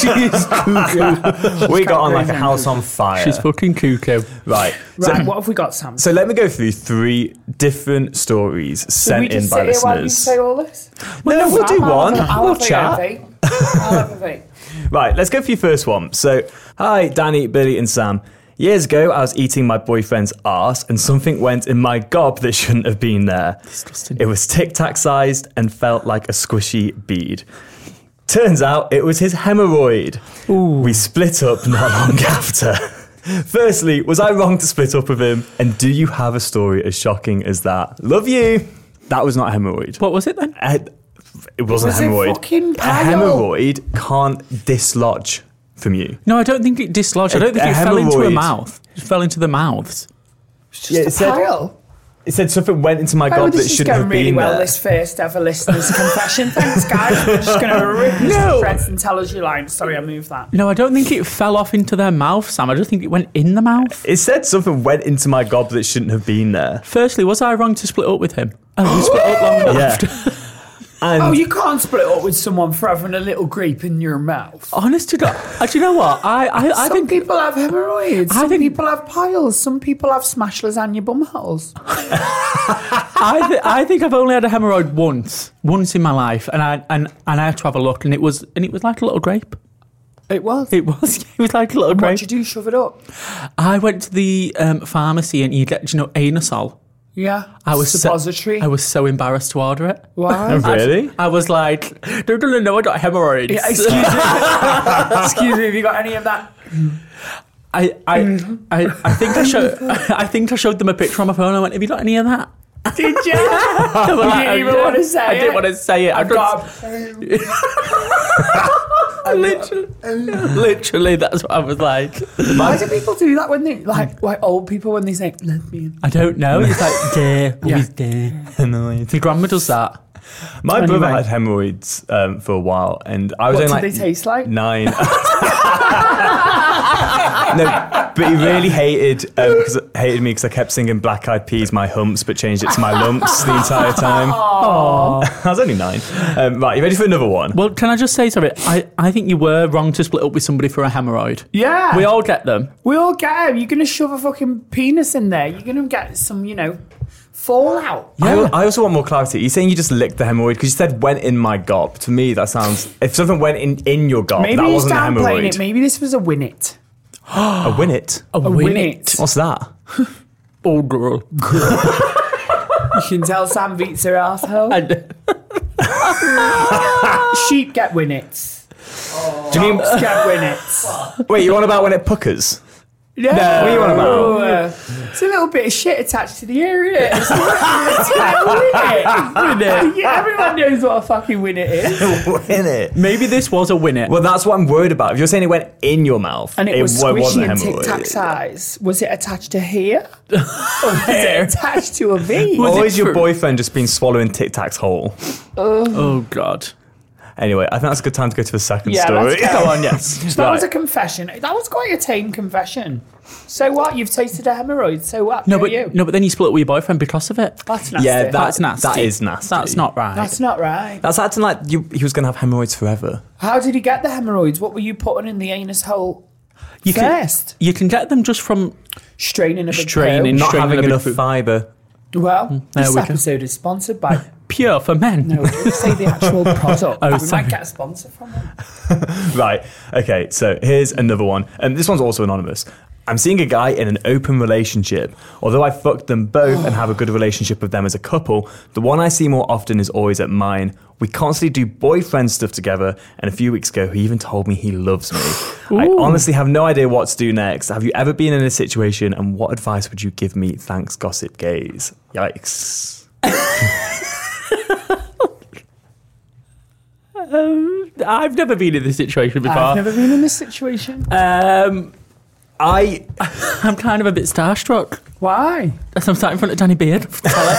Speaker 9: cuckoo. We got on like a
Speaker 7: crazy.
Speaker 9: house on fire.
Speaker 8: She's fucking cuckoo.
Speaker 9: right.
Speaker 7: Right,
Speaker 9: So,
Speaker 7: what have we got, Sam?
Speaker 9: so let me go through three different stories
Speaker 7: Should we
Speaker 9: sent in
Speaker 7: just
Speaker 9: by
Speaker 7: sit here while you
Speaker 9: listeners.
Speaker 7: say all this?
Speaker 9: Well, no, we'll
Speaker 7: Sam,
Speaker 9: do
Speaker 7: I'll
Speaker 9: one.
Speaker 7: have a- I'll
Speaker 9: We'll
Speaker 7: have a
Speaker 9: chat.
Speaker 7: vape. I'll have a vape.
Speaker 9: Right, let's go for your first one. So, hi, Danny, Billy, and Sam. Years ago, I was eating my boyfriend's arse and something went in my gob that shouldn't have been there.
Speaker 8: Disgusting.
Speaker 9: It was Tic Tac sized and felt like a squishy bead. Turns out it was his hemorrhoid. We split up not long after. Firstly, was I wrong to split up with him? And do you have a story as shocking as that? Love you. That was not a hemorrhoid.
Speaker 8: What was it then?
Speaker 9: Uh, it wasn't
Speaker 7: Was
Speaker 9: a
Speaker 7: it
Speaker 9: hemorrhoid.
Speaker 7: fucking
Speaker 9: A
Speaker 7: pile?
Speaker 9: hemorrhoid can't dislodge from you.
Speaker 8: No, I don't think it dislodged. I don't
Speaker 9: A-
Speaker 8: think
Speaker 9: a
Speaker 8: it fell into a
Speaker 9: hemorrhoid.
Speaker 8: mouth. It fell into the mouths.
Speaker 7: It's
Speaker 9: Yeah,
Speaker 7: just
Speaker 9: it
Speaker 7: a
Speaker 9: said-
Speaker 7: pile.
Speaker 9: It said something went into my
Speaker 7: Oh,
Speaker 9: gob that
Speaker 7: this is
Speaker 9: shouldn't
Speaker 7: going
Speaker 9: have
Speaker 7: really
Speaker 9: been
Speaker 7: well,
Speaker 9: there.
Speaker 7: this first ever listener's confession. Thanks, guys. We're just going to rip this
Speaker 9: No.
Speaker 7: to shreds and tell us your line. Sorry, I moved that.
Speaker 8: No, I don't think it fell off into their mouth, Sam. I just think it went in the mouth.
Speaker 9: It said something went into my gob that shouldn't have been there.
Speaker 8: Firstly, was I wrong to split up with him? Oh, we split up long enough.
Speaker 9: Yeah. And
Speaker 7: Oh, you can't split up with someone for having a little grape in your mouth.
Speaker 8: Honest to God. Uh, do you know what? I, I, I
Speaker 7: Some
Speaker 8: think
Speaker 7: people have hemorrhoids.
Speaker 8: I
Speaker 7: Some
Speaker 8: think-
Speaker 7: people have piles. Some people have smashed lasagna bum holes.
Speaker 8: I, th- I think I've only had a hemorrhoid once, once in my life, and I and, and I had to have a look, and it was and it was like a little grape.
Speaker 7: It was.
Speaker 8: It was. It was like a little
Speaker 7: And
Speaker 8: grape.
Speaker 7: what'd you do? Shove it up?
Speaker 8: I went to the um, pharmacy, and you get, do you know, Anusol.
Speaker 7: Yeah.
Speaker 8: I was so-
Speaker 7: suppository.
Speaker 8: I was so embarrassed to order it.
Speaker 7: Why?
Speaker 9: really?
Speaker 8: I was like, no, no, no, no, I got hemorrhoids.
Speaker 7: Yeah, excuse me. Excuse me. Have you got any of that?
Speaker 8: I, I, I, I think I showed. I think I showed them a picture on my phone. I went, "Have you got any of that?"
Speaker 7: Did you? You didn't even want to say
Speaker 8: I
Speaker 7: it.
Speaker 8: didn't want to say it. I
Speaker 7: I've got.
Speaker 8: literally, literally, that's what I was like.
Speaker 7: Why do people do that when they like like old people when they say lesbian?
Speaker 8: I don't know. It's like dear, always dear.
Speaker 9: Annoying.
Speaker 8: My grandma does that.
Speaker 9: My
Speaker 7: Anyway.
Speaker 9: brother had hemorrhoids um, for a while, and I was
Speaker 7: What
Speaker 9: only
Speaker 7: do
Speaker 9: like
Speaker 7: they taste like?
Speaker 9: nine. No, but he really hated um, cause, hated me because I kept singing Black Eyed Peas, my humps, but changed it to my lumps the entire time. I was only nine. Um, right, you ready for another one?
Speaker 8: Well, can I just say something? I, I think you were wrong to split up with somebody for a hemorrhoid.
Speaker 7: Yeah.
Speaker 8: We all get them.
Speaker 7: We all get them. You're going to shove a fucking penis in there. You're going to get some, you know, fallout.
Speaker 9: I, I also want more clarity. You're saying you just licked the hemorrhoid because you said went in my gob. To me, that sounds... If something went in, in your gob,
Speaker 7: Maybe
Speaker 9: that
Speaker 7: he's
Speaker 9: wasn't a
Speaker 7: downplaying
Speaker 9: hemorrhoid.
Speaker 7: it. Maybe this was a win it.
Speaker 9: A winnet?
Speaker 8: A,
Speaker 7: A
Speaker 8: win
Speaker 7: win
Speaker 8: it.
Speaker 7: it.
Speaker 9: What's that?
Speaker 8: Oh, girl.
Speaker 7: You can tell Sam beats her asshole. Sheep get winnets.
Speaker 9: Do you mean...
Speaker 7: Dogs get winnets.
Speaker 9: Wait, you on about when it puckers?
Speaker 7: Yeah.
Speaker 9: No. What are you on about?
Speaker 7: Oh, uh, it's a little bit of shit attached to the ear, isn't it? It's a it's a little winnet. Winnet. Yeah, everyone knows what a fucking winnet is.
Speaker 9: Winnet.
Speaker 8: Maybe this was a winnet.
Speaker 9: Well, that's what I'm worried about. If you're saying it went in your mouth,
Speaker 7: And it, was
Speaker 9: wa-
Speaker 7: squishy
Speaker 9: wasn't a
Speaker 7: and Tic
Speaker 9: hemorrhoid.
Speaker 7: Tac size. Was it attached to here? Or was it attached to a V?
Speaker 9: Or
Speaker 8: it
Speaker 9: is your
Speaker 8: true?
Speaker 9: boyfriend just been swallowing Tic Tac's whole?
Speaker 8: Oh, God.
Speaker 9: Anyway, I think that's a good time to go to the second
Speaker 7: Yeah,
Speaker 9: story.
Speaker 7: let's go.
Speaker 8: Go on, yes.
Speaker 7: So that was a
Speaker 9: Right.
Speaker 7: confession. That was quite a tame confession. So what? You've tasted a hemorrhoid. So what?
Speaker 8: No,
Speaker 7: Go
Speaker 8: but
Speaker 7: you.
Speaker 8: no, but then you split up with your boyfriend because of it.
Speaker 7: That's nasty.
Speaker 9: Yeah, that-
Speaker 8: That's nasty.
Speaker 9: That is nasty.
Speaker 8: That's not right.
Speaker 7: That's not right.
Speaker 9: That's acting like you, he was going to have hemorrhoids forever.
Speaker 7: How did he get the hemorrhoids? What were you putting in the anus hole
Speaker 8: you can,
Speaker 7: first?
Speaker 8: you can get them just from
Speaker 7: Straining a big
Speaker 8: Straining.
Speaker 7: poo?
Speaker 9: Not
Speaker 8: Straining
Speaker 9: having
Speaker 8: a bit
Speaker 9: enough
Speaker 8: food.
Speaker 9: fibre.
Speaker 7: Well,
Speaker 8: there
Speaker 7: this
Speaker 8: we go.
Speaker 7: episode is sponsored by...
Speaker 8: Pure for Men.
Speaker 7: No, don't say the actual product.
Speaker 8: Oh,
Speaker 7: we
Speaker 8: sorry.
Speaker 7: might get a sponsor from them.
Speaker 9: Right. Okay, so here's another one. And this one's also anonymous. I'm seeing a guy in an open relationship. Although I fucked them both and have a good relationship with them as a couple, the one I see more often is always at mine. We constantly do boyfriend stuff together, and a few weeks ago he even told me he loves me. I honestly have no idea what to do next. Have you ever been in a situation, and what advice would you give me? Thanks, Gossip Gaze. Yikes.
Speaker 8: Um, I've never been in this situation before.
Speaker 7: I've never been in this situation.
Speaker 8: Um,
Speaker 9: I
Speaker 8: I'm kind of a bit starstruck.
Speaker 7: Why?
Speaker 8: As I'm sat in front of Danny Beard.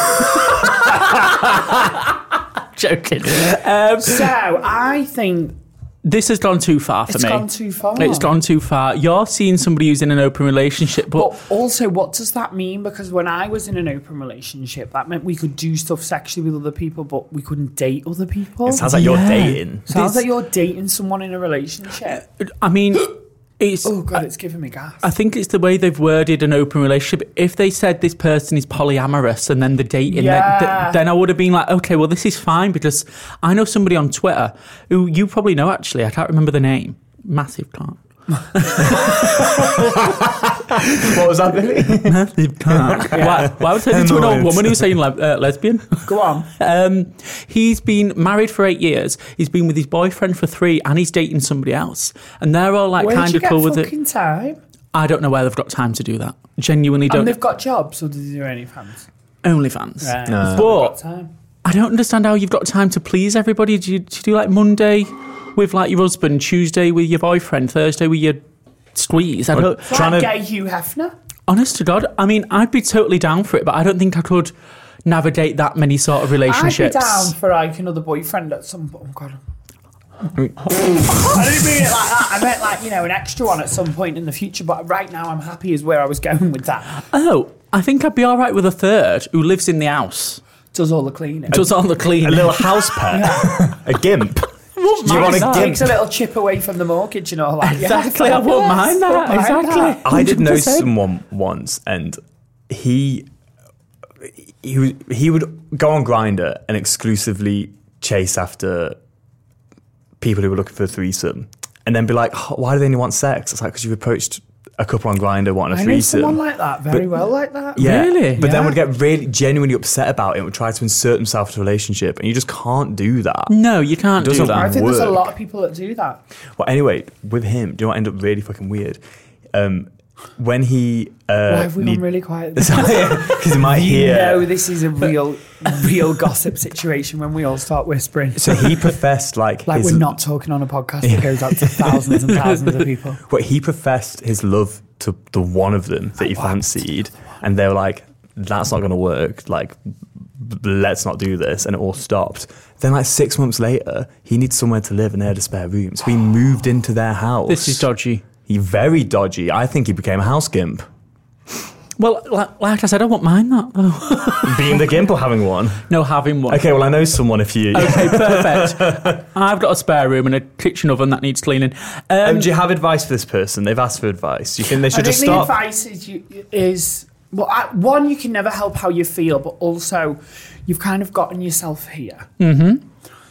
Speaker 8: Joking. Um,
Speaker 7: So, I think
Speaker 8: this has gone too far for
Speaker 7: it's
Speaker 8: me.
Speaker 7: gone too far.
Speaker 8: It's gone too far. You're seeing somebody who's in an open relationship, but,
Speaker 7: But also, what does that mean? Because when I was in an open relationship, that meant we could do stuff sexually with other people, but we couldn't date other people.
Speaker 9: it sounds like you're
Speaker 8: Yeah.
Speaker 9: dating.
Speaker 7: Sounds
Speaker 8: this-
Speaker 7: like you're dating someone in a relationship.
Speaker 8: I mean, it's.
Speaker 7: Oh, God, it's giving me gas.
Speaker 8: I think it's the way they've worded an open relationship. If they said this person is polyamorous and then the dating,
Speaker 7: Yeah.
Speaker 8: then, th- then I would have been like, okay, well, this is fine, because I know somebody on Twitter who you probably know, actually. I can't remember the name. Massive can't.
Speaker 9: What was that, Billy?
Speaker 8: Massive can't. Why, why would I say this to an old
Speaker 9: Hemorrhoids.
Speaker 8: woman who's saying le- uh, lesbian?
Speaker 7: Go on.
Speaker 8: Um, he's been married for eight years. He's been with his boyfriend for three, and he's dating somebody else. And they're all like
Speaker 7: Where'd
Speaker 8: kind
Speaker 7: you
Speaker 8: of
Speaker 7: get
Speaker 8: cool with it.
Speaker 7: fucking time?
Speaker 8: I don't know where they've got time to do that. Genuinely don't.
Speaker 7: And they've got jobs, or do they do OnlyFans?
Speaker 8: OnlyFans.
Speaker 7: Right.
Speaker 9: No.
Speaker 7: so they've got
Speaker 8: But
Speaker 7: time.
Speaker 8: I don't understand how you've got time to please everybody. Do you, do you do like Monday with like your husband, Tuesday with your boyfriend, Thursday with your squeeze? I don't.
Speaker 7: Like
Speaker 9: Trying to-
Speaker 7: gay Hugh Hefner?
Speaker 8: Honest to God, I mean, I'd be totally down for it, but I don't think I could navigate that many sort of relationships.
Speaker 7: I'd be down for like another boyfriend at some point. Oh, God. I didn't mean it like that. I meant like, you know, an extra one at some point in the future, but right now I'm happy is where I was going with that.
Speaker 8: Oh, I think I'd be all right with a third who lives in the house,
Speaker 7: Does all the cleaning.
Speaker 8: does all the cleaning.
Speaker 9: A little house pet. A gimp. Do you want a
Speaker 8: mind that.
Speaker 9: gimp?
Speaker 7: Takes a little chip away from the mortgage and all that.
Speaker 8: Exactly,
Speaker 7: Yeah,
Speaker 8: I won't mind that.
Speaker 7: Won't mind
Speaker 8: Exactly.
Speaker 7: that.
Speaker 9: I did know
Speaker 8: one hundred percent.
Speaker 9: someone once, and he he would he would go on Grindr and exclusively chase after people who were looking for a threesome, and then be like, oh, "Why do they only want sex?" It's like, because you've approached a couple on Grindr wanting a
Speaker 7: I know
Speaker 9: threesome.
Speaker 7: someone like that very
Speaker 9: But-
Speaker 7: well like that.
Speaker 9: Yeah,
Speaker 8: Really?
Speaker 9: but then
Speaker 7: Yeah.
Speaker 9: would get really genuinely upset about it and would try to insert himself into a relationship, and you just can't do that.
Speaker 8: No, you can't do
Speaker 9: Doesn't
Speaker 8: that.
Speaker 7: I think there's a
Speaker 9: work.
Speaker 7: lot of people that do that.
Speaker 9: Well, anyway, with him, do you know what ended up really fucking weird? Um, when he uh,
Speaker 7: Why have we
Speaker 9: need-
Speaker 7: gone really quiet?
Speaker 9: because he might
Speaker 7: You
Speaker 9: hear.
Speaker 7: know this is a real, real gossip situation when we all start whispering.
Speaker 9: So he professed like
Speaker 7: Like
Speaker 9: his,
Speaker 7: we're not talking on a podcast that goes out to thousands and thousands of people.
Speaker 9: But he professed his love to the one of them that he fancied, and they were like, "That's not going to work. Like, b- let's not do this," and it all stopped. Then, like six months later, he needs somewhere to live, and they had a spare room, so he moved into their house.
Speaker 8: This is dodgy.
Speaker 9: He very dodgy. I think he became a house gimp.
Speaker 8: Well, like, like I said, I won't mind that though.
Speaker 9: Being the gimp or having one?
Speaker 8: No, having one.
Speaker 9: Okay, well, I know someone if you...
Speaker 8: Okay, perfect. I've got a spare room and a kitchen oven that needs cleaning. Um,
Speaker 9: Um, do you have advice for this person? They've asked for advice. Do you think they
Speaker 7: I
Speaker 9: should
Speaker 7: think
Speaker 9: just
Speaker 7: the
Speaker 9: stop?
Speaker 7: advice is, you, is well, I, one, you can never help how you feel, but also you've kind of gotten yourself here.
Speaker 8: Mm-hmm.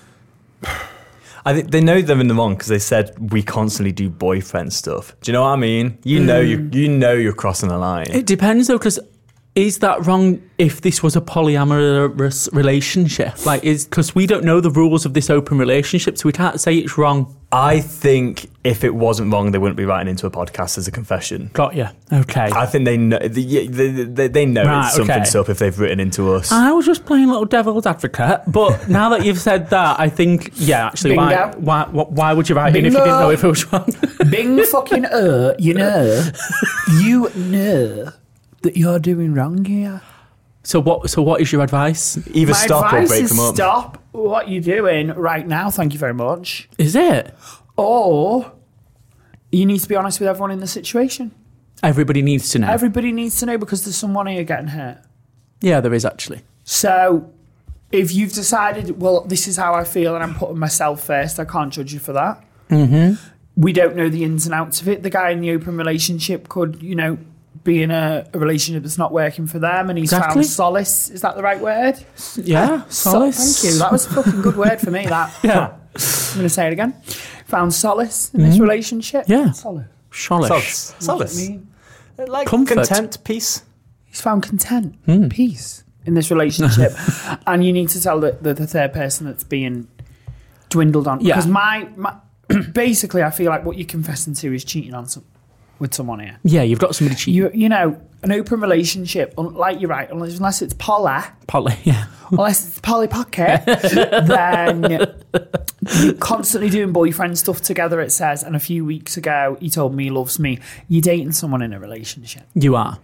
Speaker 9: I think they know they're in the wrong because they said we constantly do boyfriend stuff. Do you know what I mean? You know
Speaker 8: Mm.
Speaker 9: you you know you're crossing the line.
Speaker 8: It depends though, because is that wrong if this was a polyamorous relationship? Like, is because we don't know the rules of this open relationship, so we can't say it's wrong.
Speaker 9: I think if it wasn't wrong, they wouldn't be writing into a podcast as a confession.
Speaker 8: Got you. Okay.
Speaker 9: I think they know they, they, they, they know
Speaker 8: Right,
Speaker 9: it's something's
Speaker 8: okay.
Speaker 9: up if they've written into us.
Speaker 8: I was just playing little devil's advocate, but now that you've said that, I think yeah, actually, why,
Speaker 7: Bingo.
Speaker 8: why why why would you write in if you
Speaker 7: Bingo.
Speaker 8: didn't know if it was wrong?
Speaker 7: Bing fucking uh, you know, you know that you're doing wrong here.
Speaker 8: So what? So what is your advice?
Speaker 9: Either
Speaker 7: My
Speaker 9: stop or
Speaker 7: advice
Speaker 9: break
Speaker 7: is
Speaker 9: them up.
Speaker 7: stop what you're doing right now. Thank you very much.
Speaker 8: Is it?
Speaker 7: Or you need to be honest with everyone in the situation.
Speaker 8: Everybody needs to know.
Speaker 7: Everybody needs to know because there's someone here getting hurt.
Speaker 8: yeah, there is actually.
Speaker 7: So if you've decided, well, this is how I feel and I'm putting myself first, I can't judge you for that.
Speaker 8: Mm-hmm.
Speaker 7: We don't know the ins and outs of it. The guy in the open relationship could, you know, be in a, a relationship that's not working for them and he's
Speaker 8: Exactly.
Speaker 7: found solace. Is that the right word?
Speaker 8: Yeah,
Speaker 7: So-
Speaker 8: solace.
Speaker 7: thank you. That was a fucking good word for me, that.
Speaker 8: Yeah.
Speaker 7: I'm going to say it again. Found solace in this relationship.
Speaker 8: Yeah.
Speaker 7: Solace.
Speaker 8: Solace.
Speaker 9: Solace.
Speaker 7: What
Speaker 9: Solace.
Speaker 7: does it mean?
Speaker 9: Like
Speaker 8: Comfort.
Speaker 9: content, peace.
Speaker 7: He's found content,
Speaker 8: Hmm.
Speaker 7: peace in this relationship. And you need to tell the, the, the third person that's being dwindled on.
Speaker 8: Yeah.
Speaker 7: Because my, my basically, I feel like what you're confessing to is cheating on some, with someone here.
Speaker 8: Yeah, you've got somebody cheating.
Speaker 7: You, you know, an open relationship, un- like you're right, unless, unless it's poly,
Speaker 8: Polly, yeah.
Speaker 7: unless it's Polly Pocket, then you're constantly doing boyfriend stuff together, it says. And a few weeks ago, he told me he loves me. You're dating someone in a relationship.
Speaker 8: You are.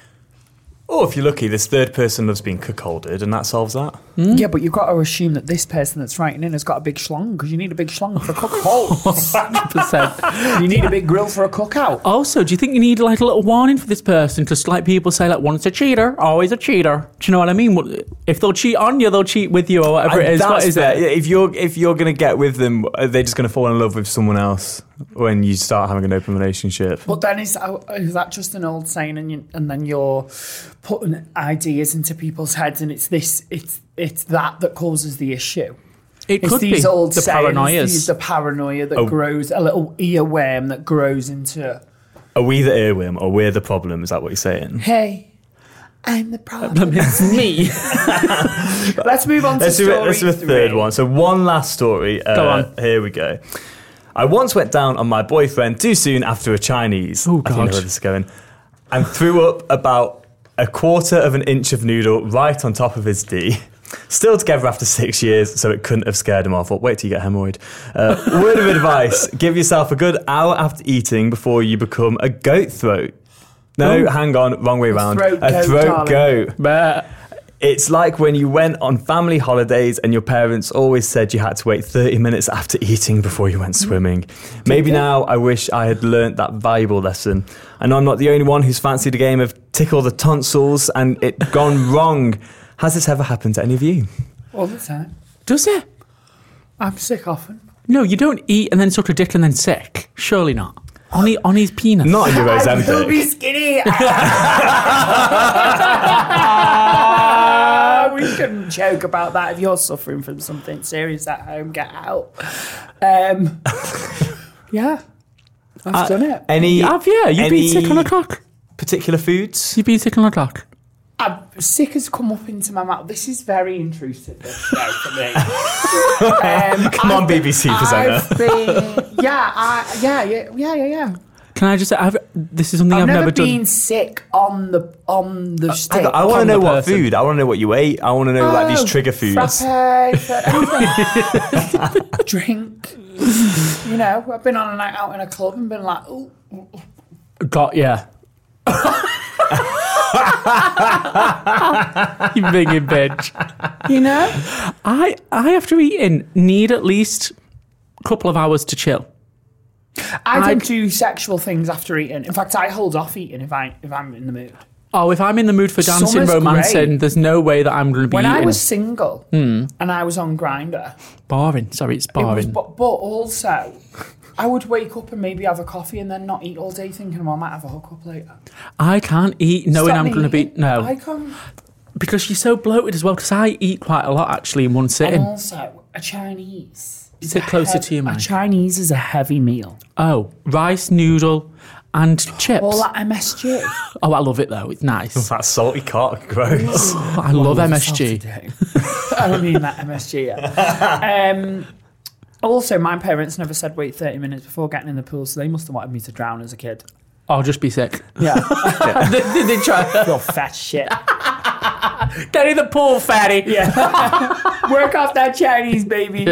Speaker 9: Or if you're lucky, this third person loves being cuckolded, and that solves that.
Speaker 8: Hmm?
Speaker 7: Yeah, but you've got to assume that this person that's writing in has got a big schlong because you need a big schlong for cookouts.
Speaker 8: one hundred percent.
Speaker 7: You need a big grill for a cookout.
Speaker 8: Also, do you think you need like a little warning for this person? Because like people say, like once a cheater, always a cheater. Do you know what I mean? What- If they'll cheat on you, they'll cheat with you or whatever it
Speaker 9: And
Speaker 8: is. What
Speaker 9: that's
Speaker 8: is
Speaker 9: fair.
Speaker 8: it?
Speaker 9: If you're if you're gonna get with them, are they just gonna fall in love with someone else when you start having an open relationship?
Speaker 7: But then is that, is that just an old saying, and you, and then you're putting ideas into people's heads, and it's this, it's it's that that causes the issue.
Speaker 8: It
Speaker 7: It's
Speaker 8: could
Speaker 7: these
Speaker 8: be
Speaker 7: old
Speaker 8: the
Speaker 7: sayings,
Speaker 8: paranoias.
Speaker 7: these, the paranoia that
Speaker 9: Oh.
Speaker 7: grows, a little earworm that grows into,
Speaker 9: Are we the earworm or we're the problem? Is that what you're saying?
Speaker 7: hey, I'm the problem.
Speaker 8: It's me.
Speaker 7: Let's move on to
Speaker 9: Let's do,
Speaker 7: story
Speaker 9: it, let's do a
Speaker 7: three.
Speaker 9: third one. So one last story. Uh,
Speaker 8: Go on.
Speaker 9: Here we go. I once went down on my boyfriend too soon after a Chinese.
Speaker 8: Oh,
Speaker 9: I think I know
Speaker 8: God.
Speaker 9: where this is going. And threw up about a quarter of an inch of noodle right on top of his D. Still together after six years, so it couldn't have scared him off. Well, wait till you get hemorrhoid. Uh, word of advice, give yourself a good hour after eating before you become a goat throat. No,
Speaker 8: Ooh.
Speaker 9: hang on, wrong way round.
Speaker 7: throat
Speaker 9: a
Speaker 7: goat,
Speaker 9: throat
Speaker 7: darling.
Speaker 9: goat.
Speaker 8: But
Speaker 9: It's like when you went on family holidays and your parents always said you had to wait thirty minutes after eating before you went swimming. Maybe now I wish I had learnt that valuable lesson. I know I'm not the only one who's fancied a game of tickle the tonsils and it gone wrong. Has this ever happened to any of you?
Speaker 7: All the time.
Speaker 8: does it?
Speaker 7: I'm sick often.
Speaker 8: No, you don't eat and then suck a dick and then sick. Surely not. On, he, on his penis.
Speaker 9: Not in your
Speaker 7: I will be
Speaker 9: Ozempic.
Speaker 7: skinny. We shouldn't joke about that. If you're suffering from something serious at home, get out. Um, yeah, I've
Speaker 8: Uh,
Speaker 7: done it.
Speaker 9: Any,
Speaker 8: Have you? You've
Speaker 9: any
Speaker 8: been sick on a cock.
Speaker 9: particular foods?
Speaker 8: You've been sick on a cock.
Speaker 7: I'm sick has come up into my mouth. This is very intrusive, this show for me. um,
Speaker 9: Come on, B B C presenter.
Speaker 7: I've been, yeah, I, yeah, yeah, yeah, yeah, yeah.
Speaker 8: Can I just say, I've, this is something
Speaker 7: I've,
Speaker 8: I've,
Speaker 7: never,
Speaker 8: never
Speaker 7: been
Speaker 8: done.
Speaker 7: sick on the on the stick.
Speaker 9: I, I want to
Speaker 8: on
Speaker 9: know
Speaker 8: the
Speaker 9: what
Speaker 8: person.
Speaker 9: food. I want to know what you ate. I want to know like these trigger foods.
Speaker 7: Frappe, anything. Drink. You know, I've been on a night out in a club and been like, ooh.
Speaker 8: Got yeah. You binging bitch.
Speaker 7: You know?
Speaker 8: I, I, after eating, need at least a couple of hours to chill.
Speaker 7: I don't
Speaker 8: I'd-
Speaker 7: do sexual things after eating. In fact, I hold off eating if, I, if I'm in the mood.
Speaker 8: Oh, if I'm in the mood for dancing,
Speaker 7: Summer's
Speaker 8: romancing,
Speaker 7: great.
Speaker 8: there's no way that I'm going to be
Speaker 7: When
Speaker 8: eating.
Speaker 7: I was single
Speaker 8: Hmm.
Speaker 7: and I was on Grindr,
Speaker 8: Boring. Sorry, it's
Speaker 7: it was,
Speaker 8: boring.
Speaker 7: but, but also, I would wake up and maybe have a coffee and then not eat all day thinking, well, I might have a hookup later.
Speaker 8: I can't eat knowing
Speaker 7: Stop
Speaker 8: I'm going to be...
Speaker 7: eating.
Speaker 8: No.
Speaker 7: I can't.
Speaker 8: Because you're so bloated as well, because I eat quite a lot, actually, in one sitting.
Speaker 7: And also, a Chinese. is
Speaker 8: Sit
Speaker 7: a
Speaker 8: closer
Speaker 7: hev-
Speaker 8: to your
Speaker 7: A
Speaker 8: mic.
Speaker 7: Chinese is a heavy meal.
Speaker 8: Oh, rice, noodle, and chips.
Speaker 7: All that M S G.
Speaker 8: Oh, I love it, though. It's nice.
Speaker 9: That salty cock, gross.
Speaker 8: I love M S G.
Speaker 7: I don't mean that M S G yet. Um, also, my parents never said wait thirty minutes before getting in the pool, so they must have wanted me to drown as a kid.
Speaker 8: I'll just be sick.
Speaker 7: Yeah.
Speaker 8: they, they, they try.
Speaker 7: You're fat shit.
Speaker 8: Get in the pool, fatty.
Speaker 7: Yeah. Work off that Chinese, baby.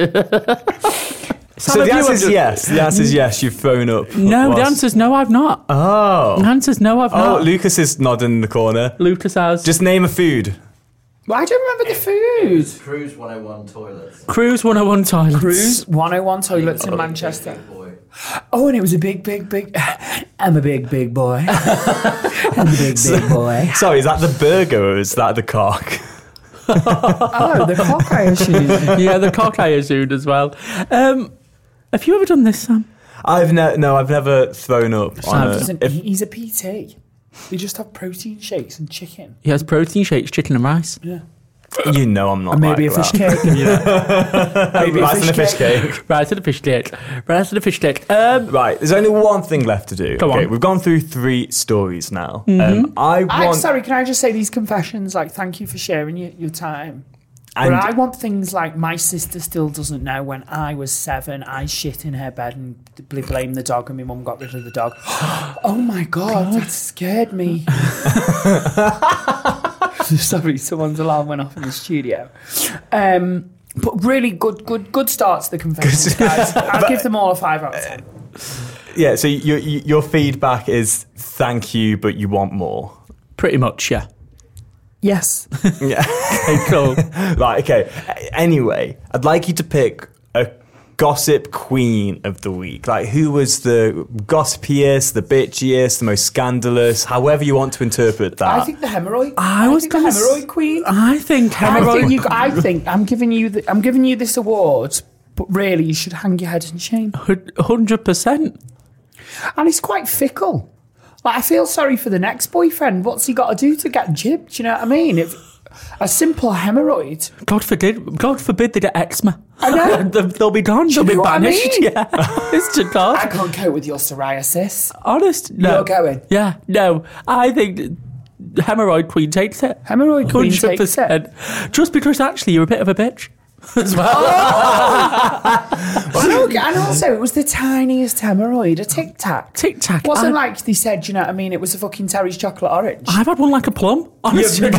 Speaker 9: So the answer is yes. The answer is yes. You've thrown up.
Speaker 8: No, the
Speaker 9: Whilst-
Speaker 8: answer's no, I've not.
Speaker 9: Oh.
Speaker 8: The answer's no, I've
Speaker 9: Oh,
Speaker 8: not.
Speaker 9: Lucas is nodding in the corner.
Speaker 8: Lucas has.
Speaker 9: Just name a food.
Speaker 7: Well, I don't remember the food.
Speaker 12: Cruise one oh one toilets.
Speaker 8: Cruise one oh one toilets.
Speaker 7: Cruise one oh one toilets in Manchester. Oh, and it was a big, big, big. I'm a big, big boy. I'm a big, big boy.
Speaker 9: Sorry, is that the burger or is that the cock?
Speaker 7: Oh, the cock, I assume.
Speaker 8: Yeah, the cock I assumed as well. Um, have you ever done this, Sam?
Speaker 9: I've ne- no, I've never thrown up. On a,
Speaker 7: Listen,
Speaker 9: if,
Speaker 7: he- he's a P T. We just have protein shakes and chicken.
Speaker 8: He has protein shakes, chicken and rice.
Speaker 7: Yeah.
Speaker 9: you know, I'm not.
Speaker 7: And maybe
Speaker 9: like
Speaker 7: a fish
Speaker 9: that.
Speaker 7: cake.
Speaker 9: Yeah.
Speaker 7: Maybe a
Speaker 9: Rice
Speaker 7: fish
Speaker 9: and a fish
Speaker 7: cake.
Speaker 9: cake.
Speaker 8: Rice and a fish cake. Rice and a fish cake. Um,
Speaker 9: Right, there's only one thing left to do.
Speaker 8: Go
Speaker 9: okay,
Speaker 8: on.
Speaker 9: we've gone through three stories now.
Speaker 8: Mhm.
Speaker 9: Um, I
Speaker 7: I'm
Speaker 9: want.
Speaker 7: sorry, can I just say these confessions? Like, thank you for sharing your, your time.
Speaker 9: And-
Speaker 7: but I want things like my sister still doesn't know when I was seven, I shit in her bed and bl- blamed the dog and my mum got rid of the dog. Oh my God, that scared me. Sorry, someone's alarm went off in the studio. Um, but really good, good, good start to the confessions, guys. I'll give them all a five out of ten.
Speaker 9: Yeah, so your your feedback is thank you, but you want more.
Speaker 8: Pretty much, yeah.
Speaker 7: Yes.
Speaker 9: Yeah.
Speaker 8: Okay, cool.
Speaker 9: Right, okay. Anyway, I'd like you to pick a gossip queen of the week. Like, who was the gossipiest, the bitchiest, the most scandalous, however you want to interpret that.
Speaker 7: I think the hemorrhoid.
Speaker 8: I was
Speaker 7: think the
Speaker 8: gonna s-
Speaker 7: hemorrhoid queen.
Speaker 8: I think
Speaker 7: I
Speaker 8: hemorrhoid.
Speaker 7: think, you, I think I'm giving you the, I'm giving you this award, but really you should hang your head in shame.
Speaker 8: one hundred percent.
Speaker 7: And it's quite fickle. Like, I feel sorry for the next boyfriend. What's he got to do to get jibbed? Do you know what I mean? If a simple hemorrhoid.
Speaker 8: God forbid, God forbid they get eczema.
Speaker 7: I know.
Speaker 8: They'll they'll be gone.
Speaker 7: Do
Speaker 8: They'll
Speaker 7: you
Speaker 8: be
Speaker 7: know what I
Speaker 8: banished.
Speaker 7: mean?
Speaker 8: Yeah. It's to God.
Speaker 7: I can't cope with your psoriasis.
Speaker 8: Honest. No.
Speaker 7: You're going.
Speaker 8: Yeah. No. I think hemorrhoid queen takes it.
Speaker 7: Hemorrhoid queen takes it.
Speaker 8: Just because actually you're a bit of a bitch as well.
Speaker 7: and, okay, and also, it was the tiniest hemorrhoid, a Tic Tac.
Speaker 8: Tic Tac.
Speaker 7: It wasn't
Speaker 8: I-
Speaker 7: like they said, you know what I mean? It was a fucking Terry's chocolate orange.
Speaker 8: I've had one like a plum. Honestly.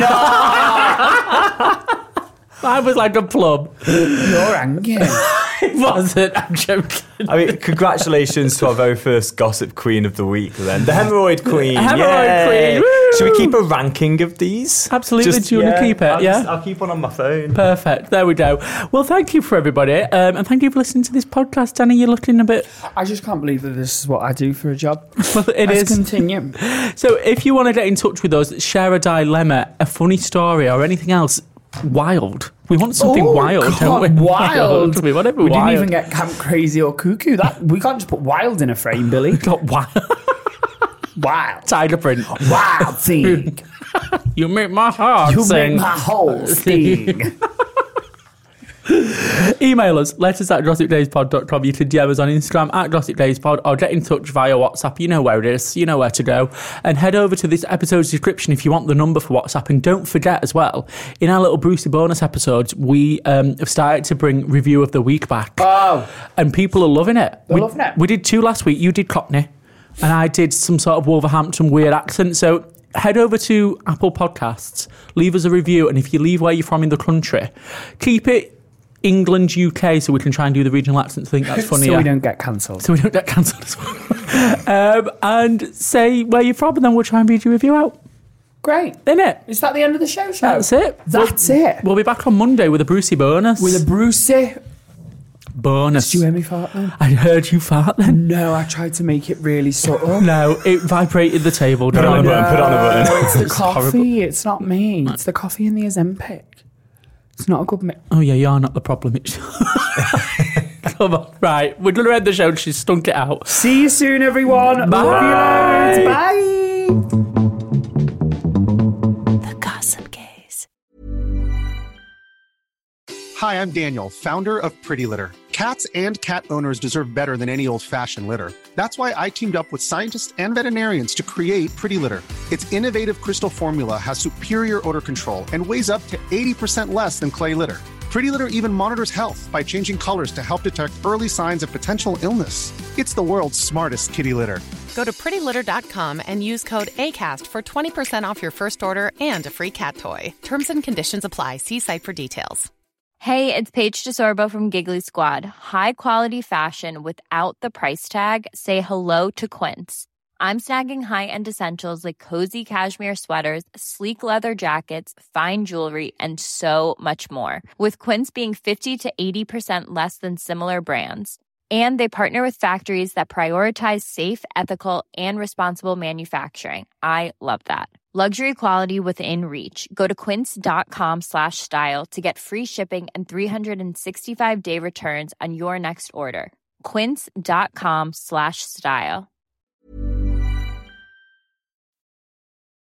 Speaker 8: I was like a plum.
Speaker 7: You're angry.
Speaker 8: It wasn't. I'm joking.
Speaker 9: I mean, congratulations to our very first gossip queen of the week then. The hemorrhoid queen.
Speaker 8: Hemorrhoid
Speaker 9: Yay.
Speaker 8: queen. Woo.
Speaker 9: Should we keep a ranking of these?
Speaker 8: Absolutely. Do you want to keep it?
Speaker 9: I'll
Speaker 8: Yeah.
Speaker 9: just- I'll keep one on my phone.
Speaker 8: Perfect. There we go. Well, thank you for everybody. Um, and thank you for listening to this podcast. Danny, you're looking a bit...
Speaker 7: I just can't believe that this is what I do for a job.
Speaker 8: Well, it
Speaker 7: Let's
Speaker 8: is.
Speaker 7: continue.
Speaker 8: So if you want to get in touch with us, share a dilemma, a funny story, or anything else wild. We want something
Speaker 7: Oh,
Speaker 8: wild,
Speaker 7: God,
Speaker 8: don't we?
Speaker 7: wild.
Speaker 8: We want it
Speaker 7: We
Speaker 8: wild.
Speaker 7: didn't even get camp crazy or cuckoo. That we can't just put wild in a frame, Billy.
Speaker 8: Got wild.
Speaker 7: Wild.
Speaker 8: Tiger print.
Speaker 7: Wild thing.
Speaker 8: You make my heart
Speaker 7: You
Speaker 8: sing.
Speaker 7: make my whole sting.
Speaker 8: Email us, letters at gossip days pod dot com. You can D M us on Instagram at gossip days pod or get in touch via WhatsApp. You know where it is. You know where to go. And head over to this episode's description if you want the number for WhatsApp. And don't forget as well, in our little Brucey bonus episodes, we um, have started to bring review of the week back.
Speaker 7: Oh.
Speaker 8: And people are loving it.
Speaker 7: They're
Speaker 8: we,
Speaker 7: loving it.
Speaker 8: We did two last week. You did Cockney. and I did some sort of Wolverhampton weird accent. So head over to Apple Podcasts, leave us a review, and if you leave where you're from in the country, keep it England, U K, so we can try and do the regional accents. I think that's funny.
Speaker 7: So we don't get cancelled.
Speaker 8: So we don't get cancelled as well. um, and say where you're from, and then we'll try and read your review out.
Speaker 7: Great.
Speaker 8: Isn't it?
Speaker 7: Is that the end of the show, show?
Speaker 8: That's it.
Speaker 7: That's
Speaker 8: we'll,
Speaker 7: it.
Speaker 8: We'll be back on Monday with a Brucey bonus.
Speaker 7: With a Brucey
Speaker 8: bonus.
Speaker 7: Did you hear me fart then?
Speaker 8: I heard you fart then.
Speaker 7: No, I tried to make it really subtle.
Speaker 8: No, it vibrated the table.
Speaker 9: Put it on the button, put it on the button.
Speaker 7: No, it's the
Speaker 9: It's
Speaker 7: coffee.
Speaker 9: horrible.
Speaker 7: It's not me. It's the coffee and the Ozempic. It's not a good mix.
Speaker 8: Oh yeah, you're not the problem. It's come on. Right, we're going to end the show. She's stunk it out.
Speaker 7: See you soon, everyone.
Speaker 8: Bye.
Speaker 7: Love you loads. Bye.
Speaker 6: The Gossip Gaze.
Speaker 12: Hi, I'm Daniel, founder of Pretty Litter. Cats and cat owners deserve better than any old-fashioned litter. That's why I teamed up with scientists and veterinarians to create Pretty Litter. Its innovative crystal formula has superior odor control and weighs up to eighty percent less than clay litter. Pretty Litter even monitors health by changing colors to help detect early signs of potential illness. It's the world's smartest kitty litter.
Speaker 13: Go to pretty litter dot com and use code ACAST for twenty percent off your first order and a free cat toy. Terms and conditions apply. See site for details.
Speaker 14: Hey, it's Paige DeSorbo from Giggly Squad. High quality fashion without the price tag. Say hello to Quince. I'm snagging high-end essentials like cozy cashmere sweaters, sleek leather jackets, fine jewelry, and so much more. With Quince being fifty to eighty percent less than similar brands. And they partner with factories that prioritize safe, ethical, and responsible manufacturing. I love that. Luxury quality within reach. Go to quince.com slash style to get free shipping and three sixty-five day returns on your next order. Quince.com slash style.